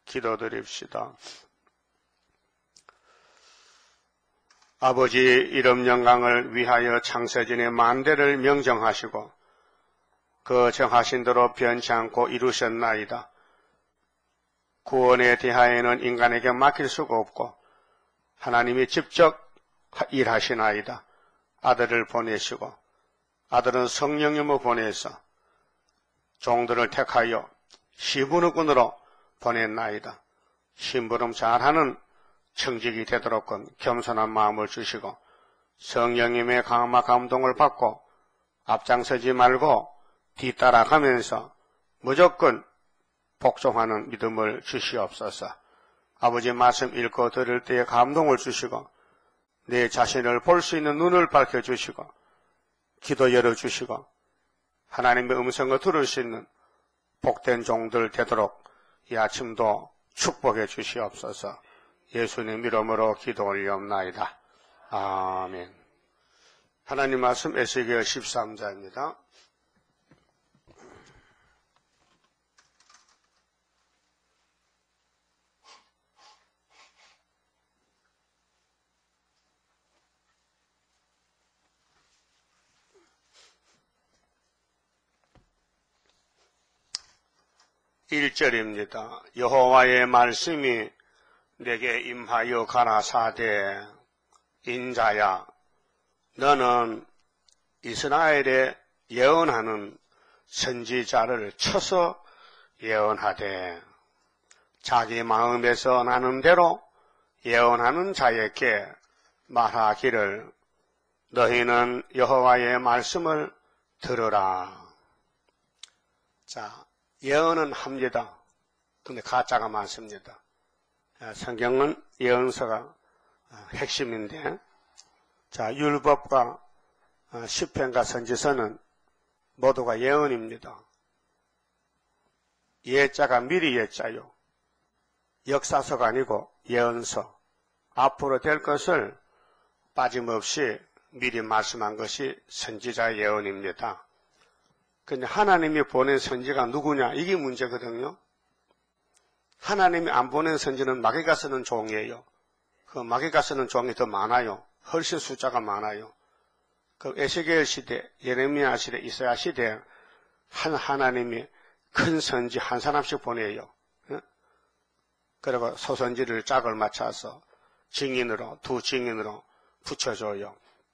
기도드립시다. 아버지 이름 영광을 위하여 창세전에 만대를 명정하시고 그 정하신 대로 변치 않고 이루셨나이다. 구원에 대하여는 인간에게 맡길 수가 없고 하나님이 직접 일하시나이다. 아들을 보내시고 아들은 성령님을 보내서 종들을 택하여 시부르꾼으로 보냈나이다. 심부름 잘하는 청직이 되도록 겸손한 마음을 주시고 성령님의 강화 감동을 받고 앞장서지 말고 뒤따라가면서 무조건 복종하는 믿음을 주시옵소서. 아버지 말씀 읽고 들을 때에 감동을 주시고 내 자신을 볼 수 있는 눈을 밝혀주시고 기도 열어주시고 하나님의 음성을 들을 수 있는 복된 종들 되도록 이 아침도 축복해 주시옵소서. 예수님 이름으로 기도 올리옵나이다. 아멘. 하나님 말씀 에스겔 13장입니다. (1절입니다) 여호와의 말씀이 내게 임하여 가라사대 인자야 너는 이스라엘에 예언하는 선지자를 쳐서 예언하되 자기 마음에서 나는 대로 예언하는 자에게 말하기를 너희는 여호와의 말씀을 들으라. 자, 예언은 합니다. 근데 가짜가 많습니다. 성경은 예언서가 핵심인데, 자, 율법과 시편과 선지서는 모두가 예언입니다. 예자가 미리 예자요. 역사서가 아니고 예언서. 앞으로 될 것을 빠짐없이 미리 말씀한 것이 선지자 예언입니다. 근데 하나님이 보낸 선지가 누구냐? 이게 문제거든요. 하나님이 안 보낸 선지는 마귀가 쓰는 종이에요. 그 마귀가 쓰는 종이 더 많아요. 훨씬 숫자가 많아요. 그 에스겔 시대, 예레미야 시대, 이사야 시대 하나님이 큰 선지 한 사람씩 보내요. 그리고 소선지를 짝을 맞춰서 증인으로, 두 증인으로 붙여줘요.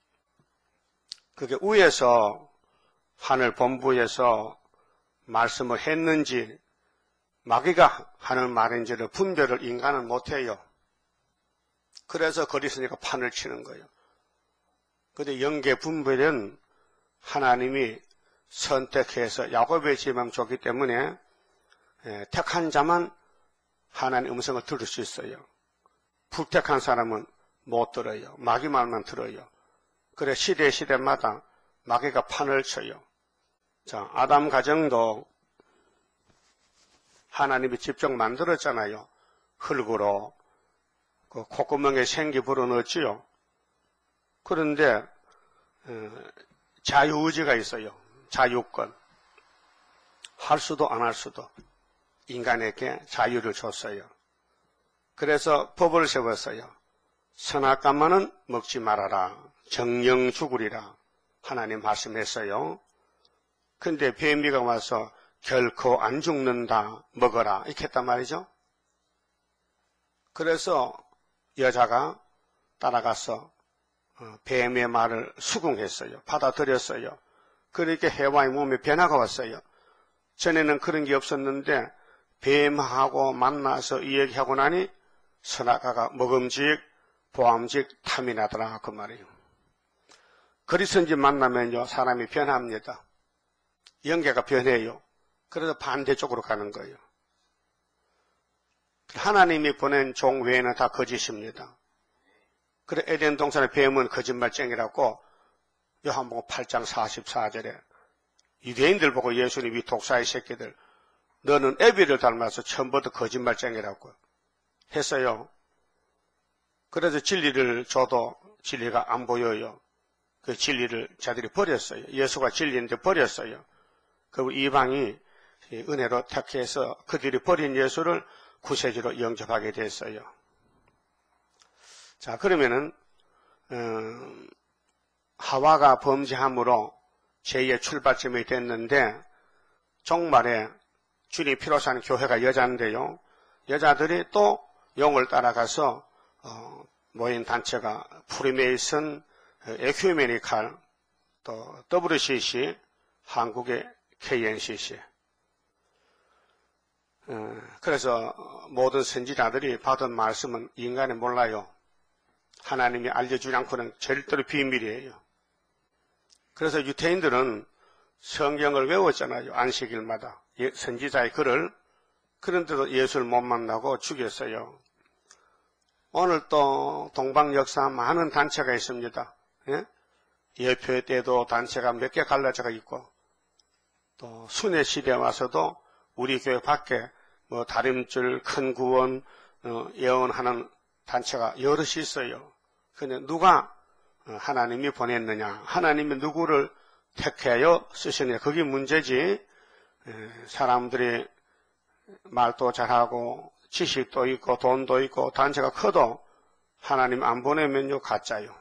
그게 위에서 하늘 본부에서 말씀을 했는지 마귀가 하는 말인지를 분별을 인간은 못해요. 그래서 거리스니까 판을 치는 거예요. 그런데 영계 분별은 하나님이 선택해서 야곱의 집만 줬기 때문에 택한 자만 하나님의 음성을 들을 수 있어요. 불택한 사람은 못 들어요. 마귀 말만 들어요. 그래 시대마다 마귀가 판을 쳐요. 자, 아담 가정도 하나님이 직접 만들었잖아요. 흙으로 그 콧구멍에 생기 불어넣었지요. 그런데 자유의지가 있어요. 자유권. 할 수도 안 할 수도 인간에게 자유를 줬어요. 그래서 법을 세웠어요. 선악과만은 먹지 말아라. 정령 죽으리라. 하나님 말씀했어요. 근데 뱀이가 와서 결코 안 죽는다. 먹어라. 이렇게 했단 말이죠. 그래서 여자가 따라가서 뱀의 말을 수긍했어요. 받아들였어요. 그렇게 해와의 몸에 변화가 왔어요. 전에는 그런 게 없었는데 뱀하고 만나서 이야기하고 나니 선악과가 먹음직, 보암직, 탐이 나더라. 그 말이에요. 그리스도인지 만나면요 사람이 변합니다. 영계가 변해요. 그래서 반대쪽으로 가는 거예요. 하나님이 보낸 종 외에는 다 거짓입니다. 그래 에덴 동산의 뱀은 거짓말쟁이라고 요한복음 8장 44절에 유대인들 보고 예수님이 독사의 새끼들 너는 애비를 닮아서 처음부터 거짓말쟁이라고 했어요. 그래서 진리를 줘도 진리가 안 보여요. 그 진리를 자들이 버렸어요. 예수가 진리인데 버렸어요. 그리고 이방이 은혜로 택해서 그들이 버린 예수를 구세주로 영접하게 됐어요. 자, 그러면은 하와가 범죄함으로 죄의 출발점이 됐는데 종말에 주님이 필요로 하는 교회가 여자인데요. 여자들이 또 용을 따라가서 모인 단체가 프리메이슨, 에큐메니칼, 또 WCC, 한국의 KNCC. 그래서 모든 선지자들이 받은 말씀은 인간이 몰라요. 하나님이 알려주지 않고는 절대로 비밀이에요. 그래서 유태인들은 성경을 외웠잖아요. 안식일마다. 선지자의 글을. 그런데도 예수를 못 만나고 죽였어요. 오늘 또 동방 역사 많은 단체가 있습니다. 예? 예표 때도 단체가 몇 개 갈라져가 있고, 또 순회 시대에 와서도 우리 교회 밖에 뭐 다림줄, 큰 구원, 예언하는 단체가 여럿이 있어요. 근데 누가 하나님이 보냈느냐, 하나님이 누구를 택하여 쓰시느냐, 그게 문제지. 사람들이 말도 잘하고 지식도 있고 돈도 있고 단체가 커도 하나님 안 보내면요 가짜요.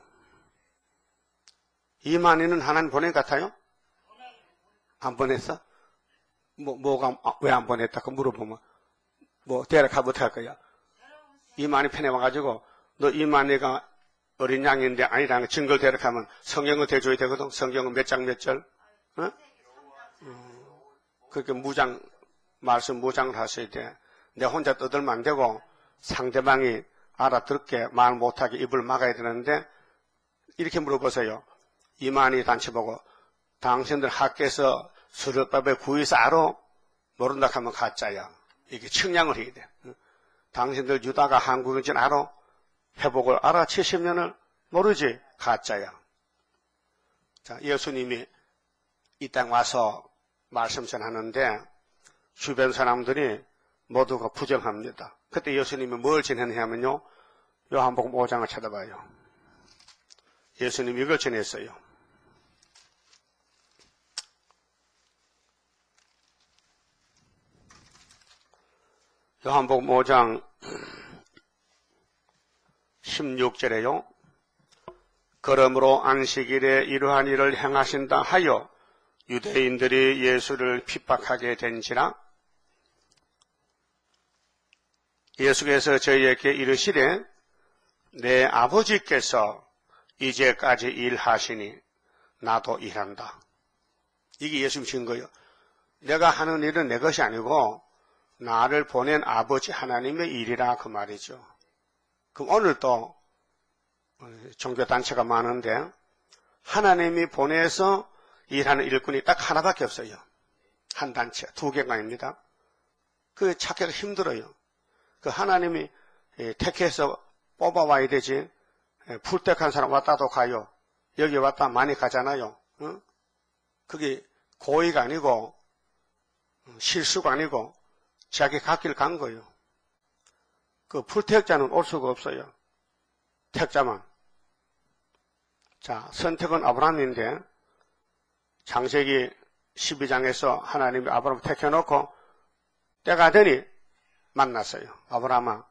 이만희는 하나님 보낸 것 같아요? 안 보냈어? 뭐가 왜 안 보냈다고 물어보면 데려가면 어떡할 거야? 이만희 편에 와가지고 너 이만희가 어린 양인데 아니라는 증거를 데려가면 성경을 대줘야 되거든. 성경은 몇 장 몇 절? 어? 그렇게 말씀 무장을 하셔야 돼. 내 혼자 떠들면 안 되고 상대방이 알아듣게 말 못하게 입을 막아야 되는데 이렇게 물어보세요. 이만희 단체 보고 당신들 학교에서 수련법에 구해서 알아? 모른다 하면 가짜야. 이게 측량을 해야 돼. 당신들 유다가 한국인지 알아? 회복을 알아? 70년을 모르지? 가짜야. 자, 예수님이 이 땅 와서 말씀 전하는데 주변 사람들이 모두가 부정합니다. 그때 예수님이 뭘 전했냐면요. 요한복음 5장을 찾아봐요. 예수님이 이걸 전했어요. 요한복음 5장 16절에요. 그러므로 안식일에 이러한 일을 행하신다 하여 유대인들이 예수를 핍박하게 된지라. 예수께서 저희에게 이르시되 내 아버지께서 이제까지 일하시니 나도 일한다. 이게 예수님 증거예요. 내가 하는 일은 내 것이 아니고 나를 보낸 아버지 하나님의 일이라 그 말이죠. 그럼 오늘도 종교단체가 많은데 하나님이 보내서 일하는 일꾼이 딱 하나밖에 없어요. 한 단체, 2개가 아닙니다. 그 찾기가 힘들어요. 그 하나님이 택해서 뽑아와야 되지. 풀tek한 사람 왔다도 가요. 여기 왔다 많이 가잖아요. 그게 고의가 아니고 실수가 아니고 자기 갈 길 간 거예요. 그 풀택자는 올 수가 없어요. 택자만. 자, 선택은 아브라함인데 창세기 12장에서 하나님이 아브라함을 택해놓고 때가 되니 만났어요. 아브라함아,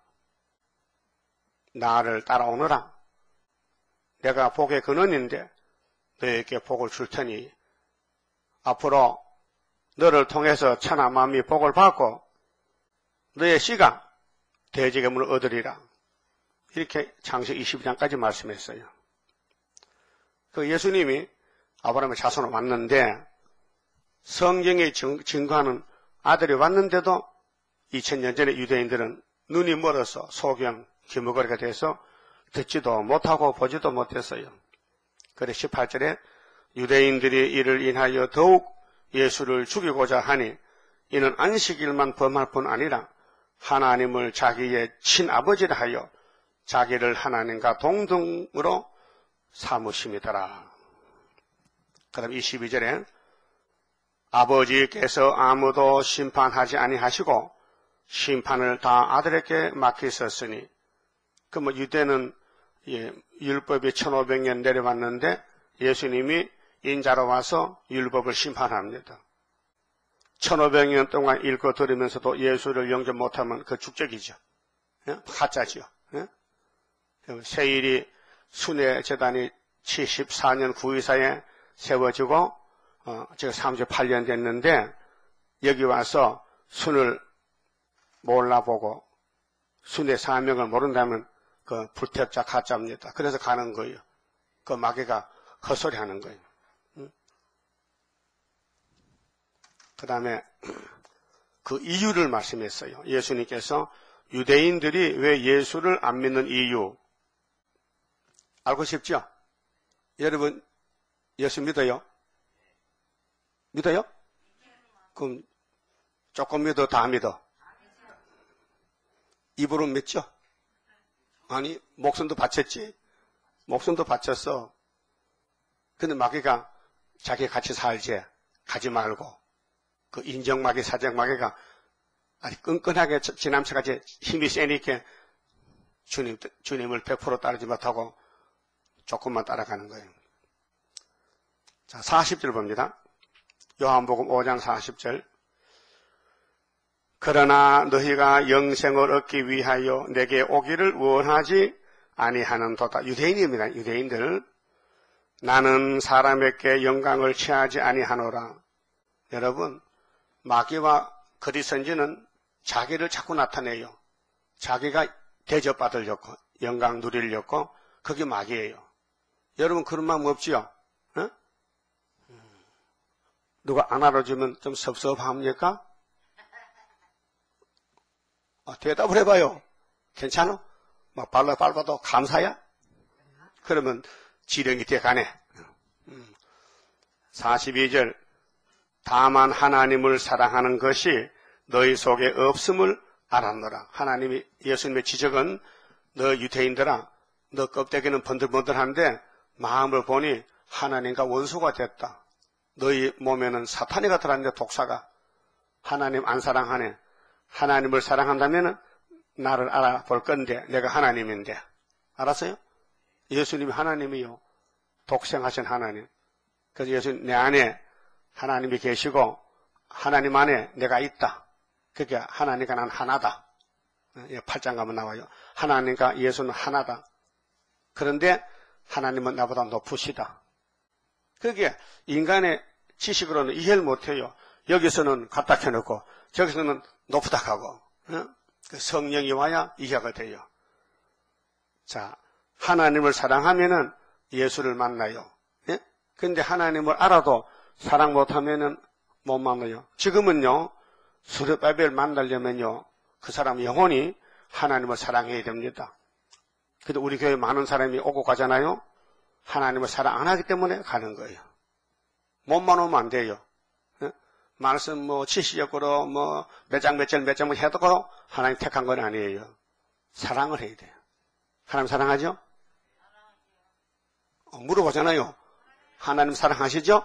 나를 따라오너라. 내가 복의 근원인데 너에게 복을 줄 테니 앞으로 너를 통해서 천하 만민이 복을 받고 너의 씨가 대지괴물을 얻으리라. 이렇게 창세기 22장까지 말씀했어요. 그 예수님이 아브라함의 자손으로 왔는데 성경에 증거하는 아들이 왔는데도 2000년 전에 유대인들은 눈이 멀어서 소경, 기머거리가 돼서 듣지도 못하고 보지도 못했어요. 그래 18절에 유대인들이 이를 인하여 더욱 예수를 죽이고자 하니 이는 안식일만 범할 뿐 아니라 하나님을 자기의 친아버지라 하여 자기를 하나님과 동등으로 삼으심이더라. 그 다음 22절에 아버지께서 아무도 심판하지 아니하시고 심판을 다 아들에게 맡기셨으니 그 유대는 율법이 1500년 내려왔는데 예수님이 인자로 와서 율법을 심판합니다. 1500년 동안 읽고 들으면서도 예수를 영접 못하면 그 축적이죠. 가짜지요. 세일이 순회 재단이 74년 9.24에 세워지고 지금 38년 됐는데 여기 와서 순을 몰라보고 순회 사명을 모른다면 그 불태자 가짜입니다. 그래서 가는 거예요. 그 마귀가 헛소리 하는 거예요. 그 다음에 그 이유를 말씀했어요. 예수님께서 유대인들이 왜 예수를 안 믿는 이유 알고 싶죠? 여러분 예수 믿어요? 믿어요? 그럼 조금 믿어 다 믿어? 입으로 믿죠? 아니 목숨도 바쳤지. 목숨도 바쳤어. 근데 마귀가 자기 같이 살지 가지 말고 그 인정마귀 사정마귀가 아니 끈끈하게 지남쳐가지 힘이 세니까 주님을 100% 따르지 못하고 조금만 따라가는 거예요. 자 40절 봅니다. 요한복음 5장 40절. 그러나 너희가 영생을 얻기 위하여 내게 오기를 원하지 아니하는도다. 유대인입니다. 유대인들. 나는 사람에게 영광을 취하지 아니하노라. 여러분 마귀와 거짓 선지는 자기를 자꾸 나타내요. 자기가 대접받으려고 영광 누리려고 그게 마귀예요. 여러분 그런 마음 없지요? 어? 누가 안 알아주면 좀 섭섭합니까? 대답을 해봐요. 괜찮아? 막 밟아도 감사야? 그러면 지령이 돼가네. 42절. 다만 하나님을 사랑하는 것이 너희 속에 없음을 알았노라. 하나님이 예수님의 지적은 너 유대인들아 너 껍데기는 번들번들한데 마음을 보니 하나님과 원수가 됐다. 너희 몸에는 사탄이가 들어왔는데 독사가 하나님 안 사랑하네. 하나님을 사랑한다면 나를 알아볼 건데 내가 하나님인데 알았어요? 예수님이 하나님이요. 독생하신 하나님. 그래서 예수님 내 안에 하나님이 계시고 하나님 안에 내가 있다. 그게 하나님과 난 하나다. 8장 가면 나와요. 하나님과 예수는 하나다. 그런데 하나님은 나보다 높으시다. 그게 인간의 지식으로는 이해를 못해요. 여기서는 갖다 켜놓고 저기서는 높다 하고 그 성령이 와야 이해가 돼요. 자, 하나님을 사랑하면은 예수를 만나요. 그런데 하나님을 알아도 사랑 못하면은 못 만나요. 지금은요, 스룹바벨 만나려면요, 그 사람 영혼이 하나님을 사랑해야 됩니다. 근데 우리 교회 많은 사람이 오고 가잖아요. 하나님을 사랑 안 하기 때문에 가는 거예요. 몸만 오면 안 돼요. 말씀 뭐 지시적으로 뭐 몇 장 몇 절 몇 장 해도 하나님 택한 건 아니에요. 사랑을 해야 돼요. 하나님 사랑하죠? 물어보잖아요. 하나님 사랑하시죠?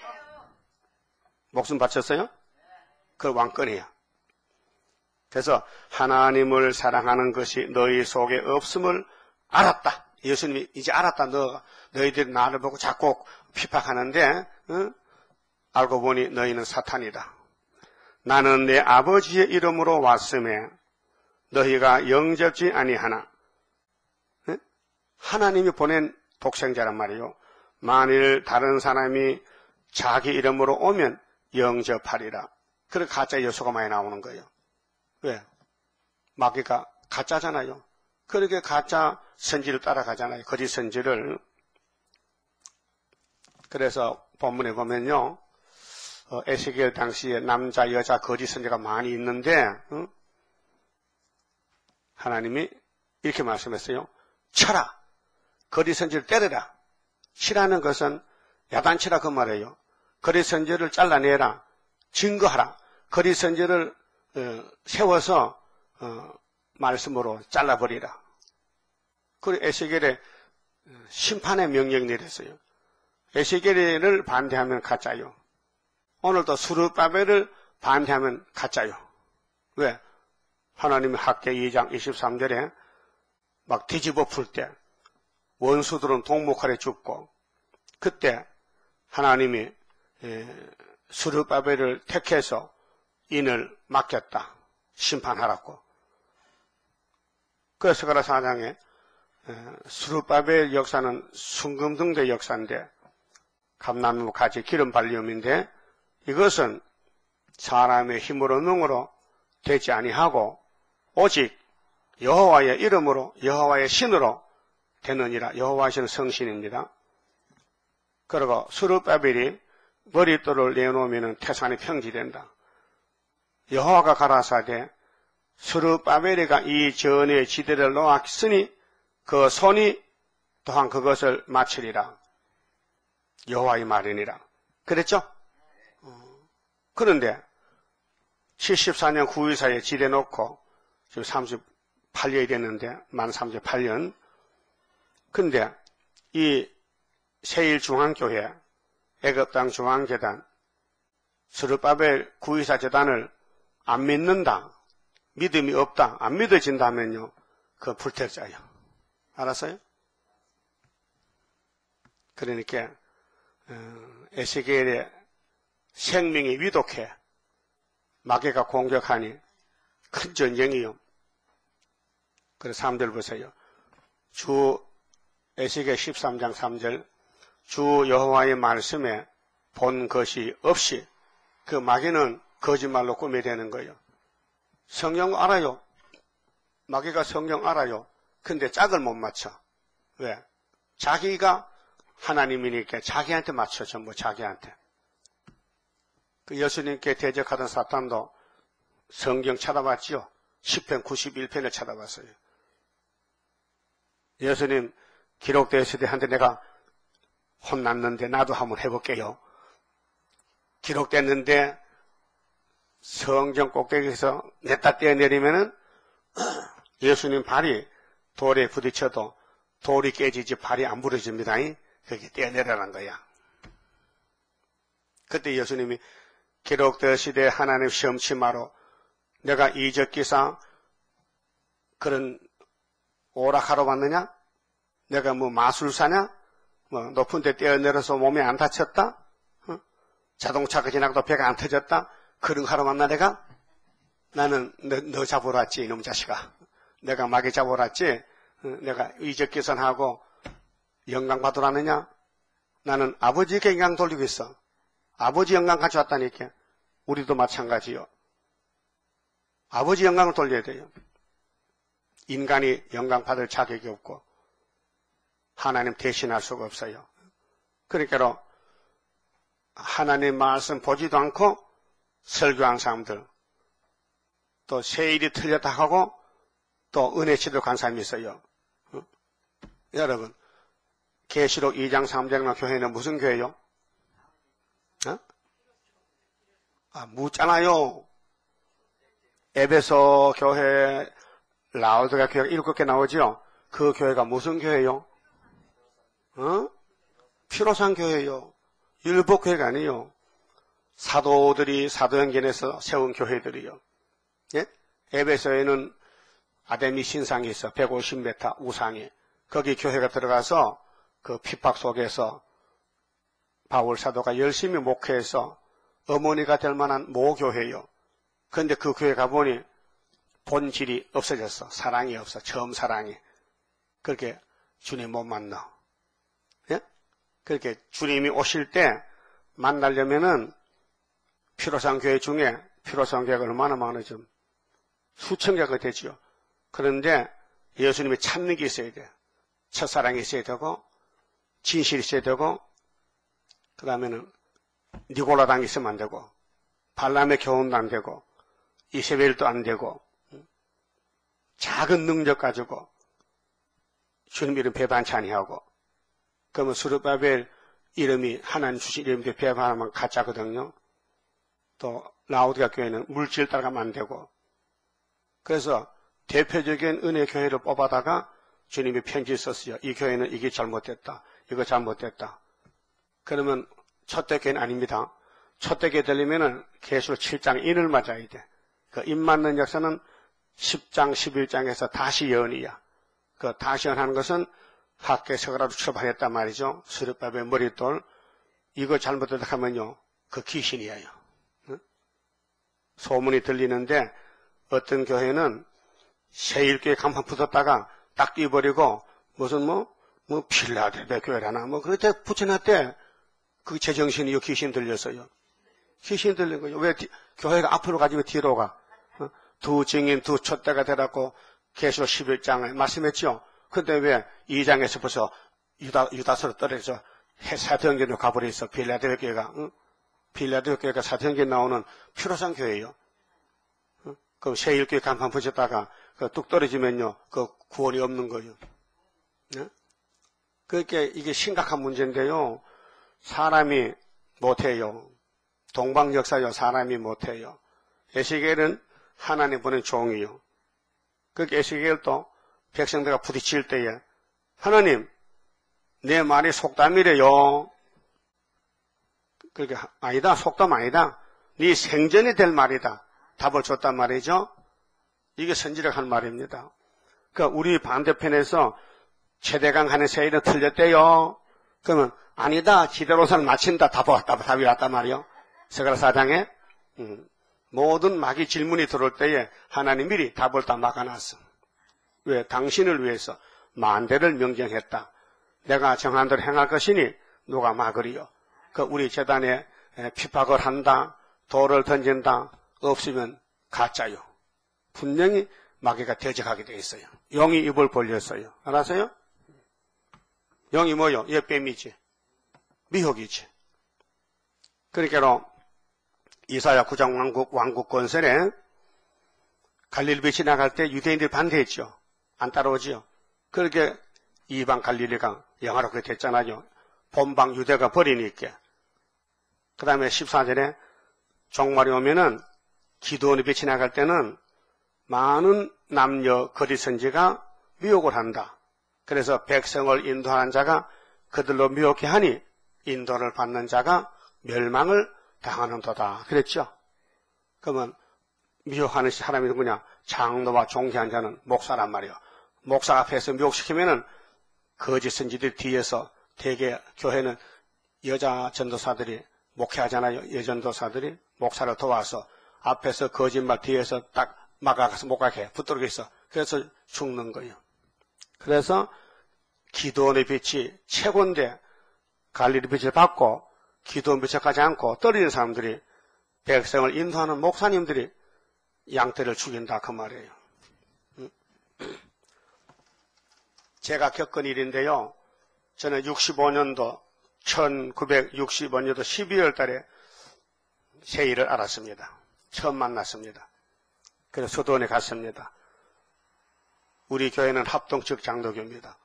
목숨 바쳤어요? 그 왕권이에요. 그래서 하나님을 사랑하는 것이 너희 속에 없음을 알았다. 예수님이 이제 알았다. 너희들이 나를 보고 자꾸 핍박하는데 알고 보니 너희는 사탄이다. 나는 내 아버지의 이름으로 왔음에 너희가 영접지 아니하나. 하나님이 보낸 독생자란 말이에요. 만일 다른 사람이 자기 이름으로 오면 영접하리라. 그래 가짜 요소가 많이 나오는 거예요. 왜? 마귀가 가짜잖아요. 그렇게 가짜 선지를 따라가잖아요. 거짓 선지를. 그래서 본문에 보면요. 에스겔 당시에 남자 여자 거짓 선지가 많이 있는데 하나님이 이렇게 말씀했어요. 쳐라. 거짓 선지를 때려라. 치라는 것은 야단치라 그 말이에요. 거짓 선지를 잘라내라. 증거하라. 거짓 선지를 세워서 말씀으로 잘라버리라. 그리고 에스겔에 심판의 명령이 내렸어요. 에스겔을 반대하면 가짜요. 오늘도 스룹바벨을 반대하면 가짜요. 왜? 하나님의 학계 2장 23절에 막 뒤집어 풀 때 원수들은 동목하래 죽고 그때 하나님이 스룹바벨을 택해서 인을 맡겼다. 심판하라고. 그 스가랴 4장에 스룹바벨 역사는 순금등대 역사인데 감나무 가지 기름 발림인데 이것은 사람의 힘으로 능으로 되지 아니하고 오직 여호와의 이름으로 여호와의 신으로 되느니라. 여호와의 신은 성신입니다. 그리고 스룹바벨이 머릿돌을 내놓으면 태산이 평지된다. 여호와가 가라사대 스룹바벨이가 이 전의 지대를 놓았으니 그 손이 또한 그것을 마치리라. 여호와의 말이니라. 그랬죠? 그런데 74년 9일 사이에 지대 놓고 지금 38년이 됐는데 만 38년. 근데 이 세일중앙교회, 애굽땅 중앙재단, 스룹바벨 구이사 재단을 안 믿는다. 믿음이 없다. 안 믿어진다면요. 그 불태자예요. 알았어요? 그러니까 에스겔의 생명이 위독해. 마귀가 공격하니 큰 전쟁이요. 그래서 3절 보세요. 주 에스겔 13장 3절 주 여호와의 말씀에 본 것이 없이 그 마귀는 거짓말로 꾸며대는 거예요. 성경 알아요. 마귀가 성경 알아요. 근데 짝을 못 맞춰. 왜? 자기가 하나님이니까 자기한테 맞춰. 전부 자기한테. 그 예수님께 대적하던 사탄도 성경 찾아봤지요. 10편 91편을 찾아봤어요. 예수님 기록되었을 때 한테 내가 혼났는데 나도 한번 해볼게요. 기록됐는데 성경 꼭대기에서 냈다 떼어내리면은 예수님 발이 돌에 부딪혀도 돌이 깨지지 발이 안 부러집니다. 그렇게 떼어내라는 거야. 그때 예수님이 기록되시되 하나님 시험치 마로 내가 이적기사 그런 오락하러 왔느냐? 내가 뭐 마술사냐? 뭐 높은 데 떼어내려서 몸에 안 다쳤다? 자동차가 지나가도 배가 안 터졌다? 그런 거 하러 왔나 내가? 나는 너 잡으러 왔지 이놈 자식아. 내가 마귀 잡으러 왔지? 내가 이적기선하고 영광 받으러 왔느냐? 나는 아버지께 영광 돌리고 있어. 아버지 영광 가져왔다니까. 우리도 마찬가지요. 아버지 영광을 돌려야 돼요. 인간이 영광 받을 자격이 없고 하나님 대신할 수가 없어요. 그러니까 하나님 말씀 보지도 않고 설교한 사람들 또 세일이 틀렸다 하고 또 은혜 치료 간 사람이 있어요. 여러분 계시록 2장 3장 교회는 무슨 교회요? 묻잖아요. 에베소 교회, 라오디게아 교회가 7개 나오죠? 그 교회가 무슨 교회요? 피로산 교회요. 율법교회가 아니에요. 사도들이 사도행전에서 세운 교회들이요. 예? 에베소에는 아데미 신상이 있어. 150m 우상이. 거기 교회가 들어가서 그 핍박 속에서 바울 사도가 열심히 목회해서 어머니가 될 만한 모교회요. 그런데 그 교회 가보니 본질이 없어졌어. 사랑이 없어. 처음 사랑이. 그렇게 주님 못 만나. 예? 그렇게 주님이 오실 때 만나려면은 피로상 교회 중에 피로상 교회가 얼마나 많아져. 수천 개가 되죠. 그런데 예수님이 찾는 게 있어야 돼. 첫사랑이 있어야 되고 진실이 있어야 되고 그 다음에는 니고라당이 있으면 안 되고 발람의 교훈도 안 되고 이세벨도 안 되고 작은 능력 가지고 주님 이름 배반치 아니하고 그러면 스룹바벨 이름이 하나님 주신 이름인데 배반하면 가짜거든요. 또 라오디게아 교회는 물질 따라가면 안 되고 그래서 대표적인 은혜 교회를 뽑아다가 주님이 편지 썼어요. 이 교회는 이게 잘못됐다. 이거 잘못됐다. 그러면 첫대 교회는 아닙니다. 첫대 교회 되려면은 계시록 7장 인을 맞아야 돼. 그 인 맞는 역사는 10장, 11장에서 다시 예언이야. 그 다시 예언하는 것은 학계 서가라로 처벌했단 말이죠. 스룹바벨 머릿돌. 이거 잘못됐다 하면요. 그 귀신이에요. 응? 소문이 들리는데 어떤 교회는 새1교회 간판 붙었다가 딱 뛰어버리고 무슨 필라델피아 교회라나 그렇게 붙여놨대. 그 제정신이 귀신 들렸어요. 귀신 들린 거죠. 왜 교회가 앞으로 가지 왜 뒤로 가? 두 증인 두 촛대가 되라고 계시록 11장에 말씀했죠. 근데 왜 2장에서 벌써 유다서로 떨어져 사도행전으로 가버렸어. 필라델피아 교회가. 필라델피아 교회가 사도행전에 나오는 피로상 교회예요. 그 새1교회 간판 붙였다가 뚝 떨어지면요. 그 구원이 없는 거예요. 네? 그러니까 이게 심각한 문제인데요. 사람이 못해요. 동방 역사요. 사람이 못해요. 에스겔은 하나님 보낸 종이요. 그 에스겔도 백성들과 부딪힐 때에 하나님 내 말이 속담이래요. 그러니까 아니다. 속담 아니다. 네 생전이 될 말이다. 답을 줬단 말이죠. 이게 선지력 한 말입니다. 그러니까 우리 반대편에서 최대강 하는 세일은 틀렸대요. 그러면 아니다. 지대로선 마친다. 답이 왔단 말이요. 스가랴 4장에 모든 마귀 질문이 들어올 때에 하나님 미리 답을 다 막아놨어. 왜? 당신을 위해서 만대를 명령했다. 내가 정한 대로 행할 것이니 누가 막으리요. 그 우리 재단에 핍박을 한다. 돌을 던진다. 없으면 가짜요. 분명히 마귀가 대적하게 돼 있어요. 영이 입을 벌렸어요. 알았어요? 영이 뭐요? 얘 뱀이지. 미혹이지. 그러니까 이사야 9장 왕국 건설에 갈릴리 지나갈 때 유대인들이 반대했죠. 안 따라오지요. 그렇게 이방 갈릴리가 영화롭게 됐잖아요. 본방 유대가 버리니까. 그 다음에 14절에 종말이 오면은 기드온이 지나갈 때는 많은 남녀 거리 선지가 미혹을 한다. 그래서 백성을 인도하는 자가 그들로 미혹해 하니 인도를 받는 자가 멸망을 당하는도다. 그랬죠? 그러면 미혹하는 사람이 누구냐? 장로와 종교한 자는 목사란 말이에요. 목사 앞에서 미혹시키면은 거짓 선지들 뒤에서 대개 교회는 여자 전도사들이 목회하잖아요. 여전도사들이 목사를 도와서 앞에서 거짓말 뒤에서 딱 막아가서 못 가게 붙들고 있어. 그래서 죽는 거예요. 그래서 기도원의 빛이 최고인데 갈릴리 빛을 받고 기도원 빛을 가지 않고 떨어지는 사람들이 백성을 인도하는 목사님들이 양떼를 죽인다 그 말이에요. 제가 겪은 일인데요. 저는 65년도 1965년도 12월 달에 새 일을 알았습니다. 처음 만났습니다. 그래서 수도원에 갔습니다. 우리 교회는 합동측 장로교입니다.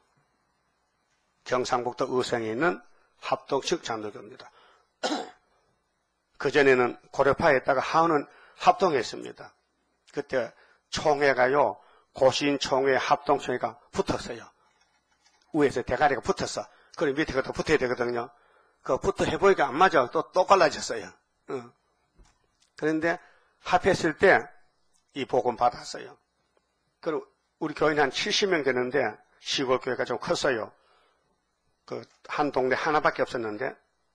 경상북도 의성에 있는 합동측 장로교입니다. 그전에는 고려파에 있다가 하은은 합동했습니다. 그때 총회가요. 고신총회 합동총회가 붙었어요. 위에서 대가리가 붙었어. 그리고 밑에가 더 붙어야 되거든요. 그 붙어 해보니까 안 맞아. 또 갈라졌어요. 그런데 합했을 때 이 복음 받았어요. 그리고 우리 교인이 한 70명 되는데 시골 교회가 좀 컸어요. 그 한 동네 하나밖에 없었는데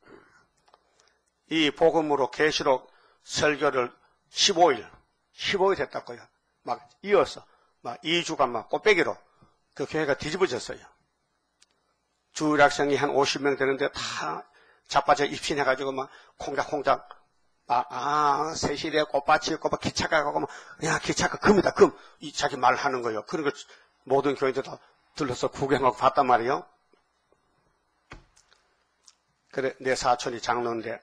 이 복음으로 계시록 설교를 15일 됐다고요. 막 이어서 막 2주간 막 꽃배기로 그 교회가 뒤집어졌어요. 주일학생이 한 50명 되는데 다 자빠져 입신해가지고 막 콩닥콩닥 새시대 꽃밭이 기차가 가고 야 기차가 금이다 금 이 자기 말하는 거예요. 그런 거 모든 교인들 다 들러서 구경하고 봤단 말이에요. 그래 내 사촌이 장로인데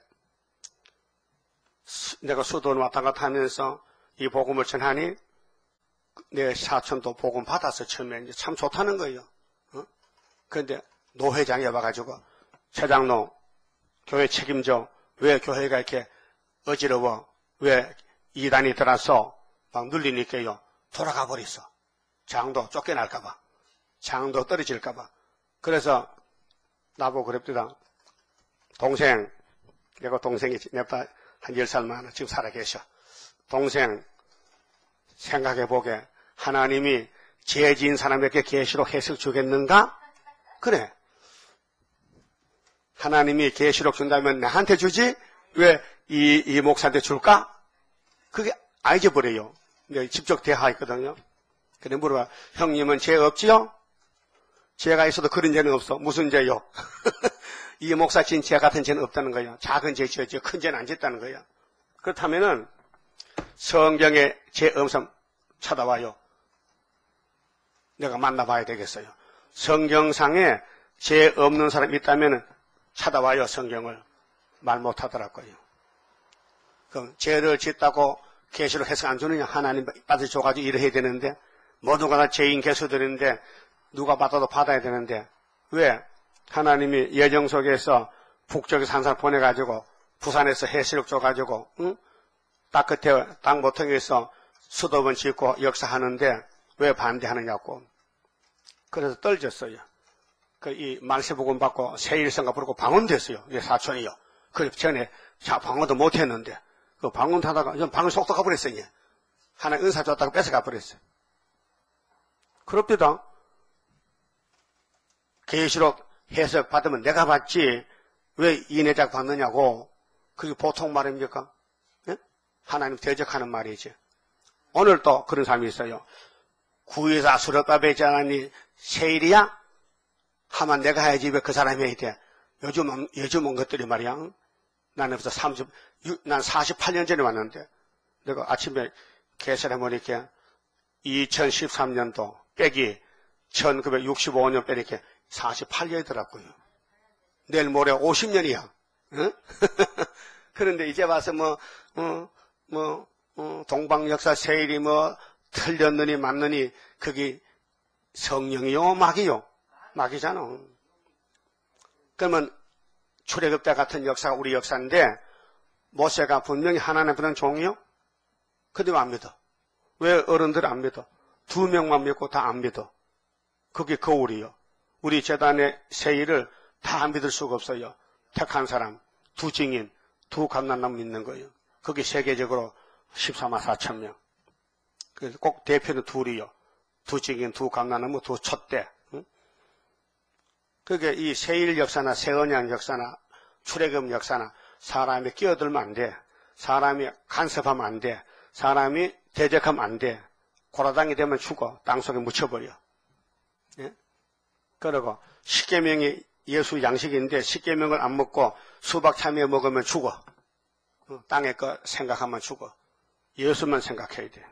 내가 수도원 왔다 갔다 하면서 이 복음을 전하니 내 사촌도 복음 받아서 처음에 이제 참 좋다는 거예요. 그런데 노회장이 와가지고 최장로 교회 책임져 왜 교회가 이렇게 어지러워 왜 이단이 들어서 막 눌리니까요 돌아가 버렸어. 장도 쫓겨날까봐 장도 떨어질까봐. 그래서 나보고 그랬더라. 동생 내가 동생이 내보다 한 10살 많아 지금 살아계셔. 동생 생각해보게 하나님이 죄 지은 사람에게 계시록 해석 주겠는가? 그래. 하나님이 계시록 준다면 나한테 주지? 왜 이 목사한테 줄까? 그게 안 잊어버려요. 직접 대화했거든요. 그래 물어봐. 형님은 죄 없지요? 죄가 있어도 그런 죄는 없어. 무슨 죄요? 이 목사 진 죄 같은 죄는 없다는 거예요. 작은 죄 지었지 큰 죄는 안 짓다는 거예요. 그렇다면은 성경에 죄 없음 찾아와요. 내가 만나봐야 되겠어요. 성경상에 죄 없는 사람이 있다면 찾아와요. 성경을. 말 못하더라고요. 그럼 죄를 짓다고 계시로 해석 안 주느냐? 하나님 받으셔가지고 일을 해야 되는데 모두가 다 죄인 개수들인데 누가 받아도 받아야 되는데 왜? 하나님이 예정 속에서 북쪽에 산 사람 보내가지고 부산에서 해수욕 줘가지고 응? 땅 끝에 땅 모퉁이에서 수도원 짓고 역사하는데 왜 반대하느냐고. 그래서 떨졌어요. 이 말세복음 받고 세일성가 부르고 방언됐어요. 사촌이요. 그 전에 방언도 못했는데 그 방언 타다가 방언 속도 가버렸어요. 하나 은사 줬다가 뺏어가 버렸어요. 그럽디다. 계시록 해석 받으면 내가 받지 왜 이내작 받느냐고. 그게 보통 말입니까? 네? 하나님 대적하는 말이지. 오늘 또 그런 사람이 있어요. 구의사 수렵밥에 있지 않았니? 세일이야? 하면 내가 해야지 왜 그 사람이 해야 돼? 요즘 온 것들이 말이야. 나는 벌써 난 48년 전에 왔는데 내가 아침에 계산해보니 이렇게 2013년도 빼기 1965년 빼기 48년이더라고요. 내일 모레 50년이야. 응? 그런데 이제 와서 동방역사 세일이 틀렸느니 맞느니 그게 성령이요 막이요? 막이잖아. 그러면 출애굽때 같은 역사가 우리 역사인데 모세가 분명히 하나님 부른 종이요? 근데 왜 안 믿어? 왜 어른들 안 믿어? 2명만 믿고 다 안 믿어. 그게 거울이요. 우리 재단의 세일을 다 안 믿을 수가 없어요. 택한 사람, 2 증인, 2 감난남 믿는 거예요. 그게 세계적으로 14만 4천 명. 그래서 꼭 대표는 2이요. 2 증인, 2 감난남, 2 촛대. 응? 그게 이 세일 역사나 세언양 역사나 출애굽 역사나 사람이 끼어들면 안 돼. 사람이 간섭하면 안 돼. 사람이 대적하면 안 돼. 고라당이 되면 죽어. 땅속에 묻혀버려. 예? 그러고 십계명이 예수 양식인데 십계명을 안 먹고 수박 참외 먹으면 죽어. 땅에 거 생각하면 죽어. 예수만 생각해야 돼.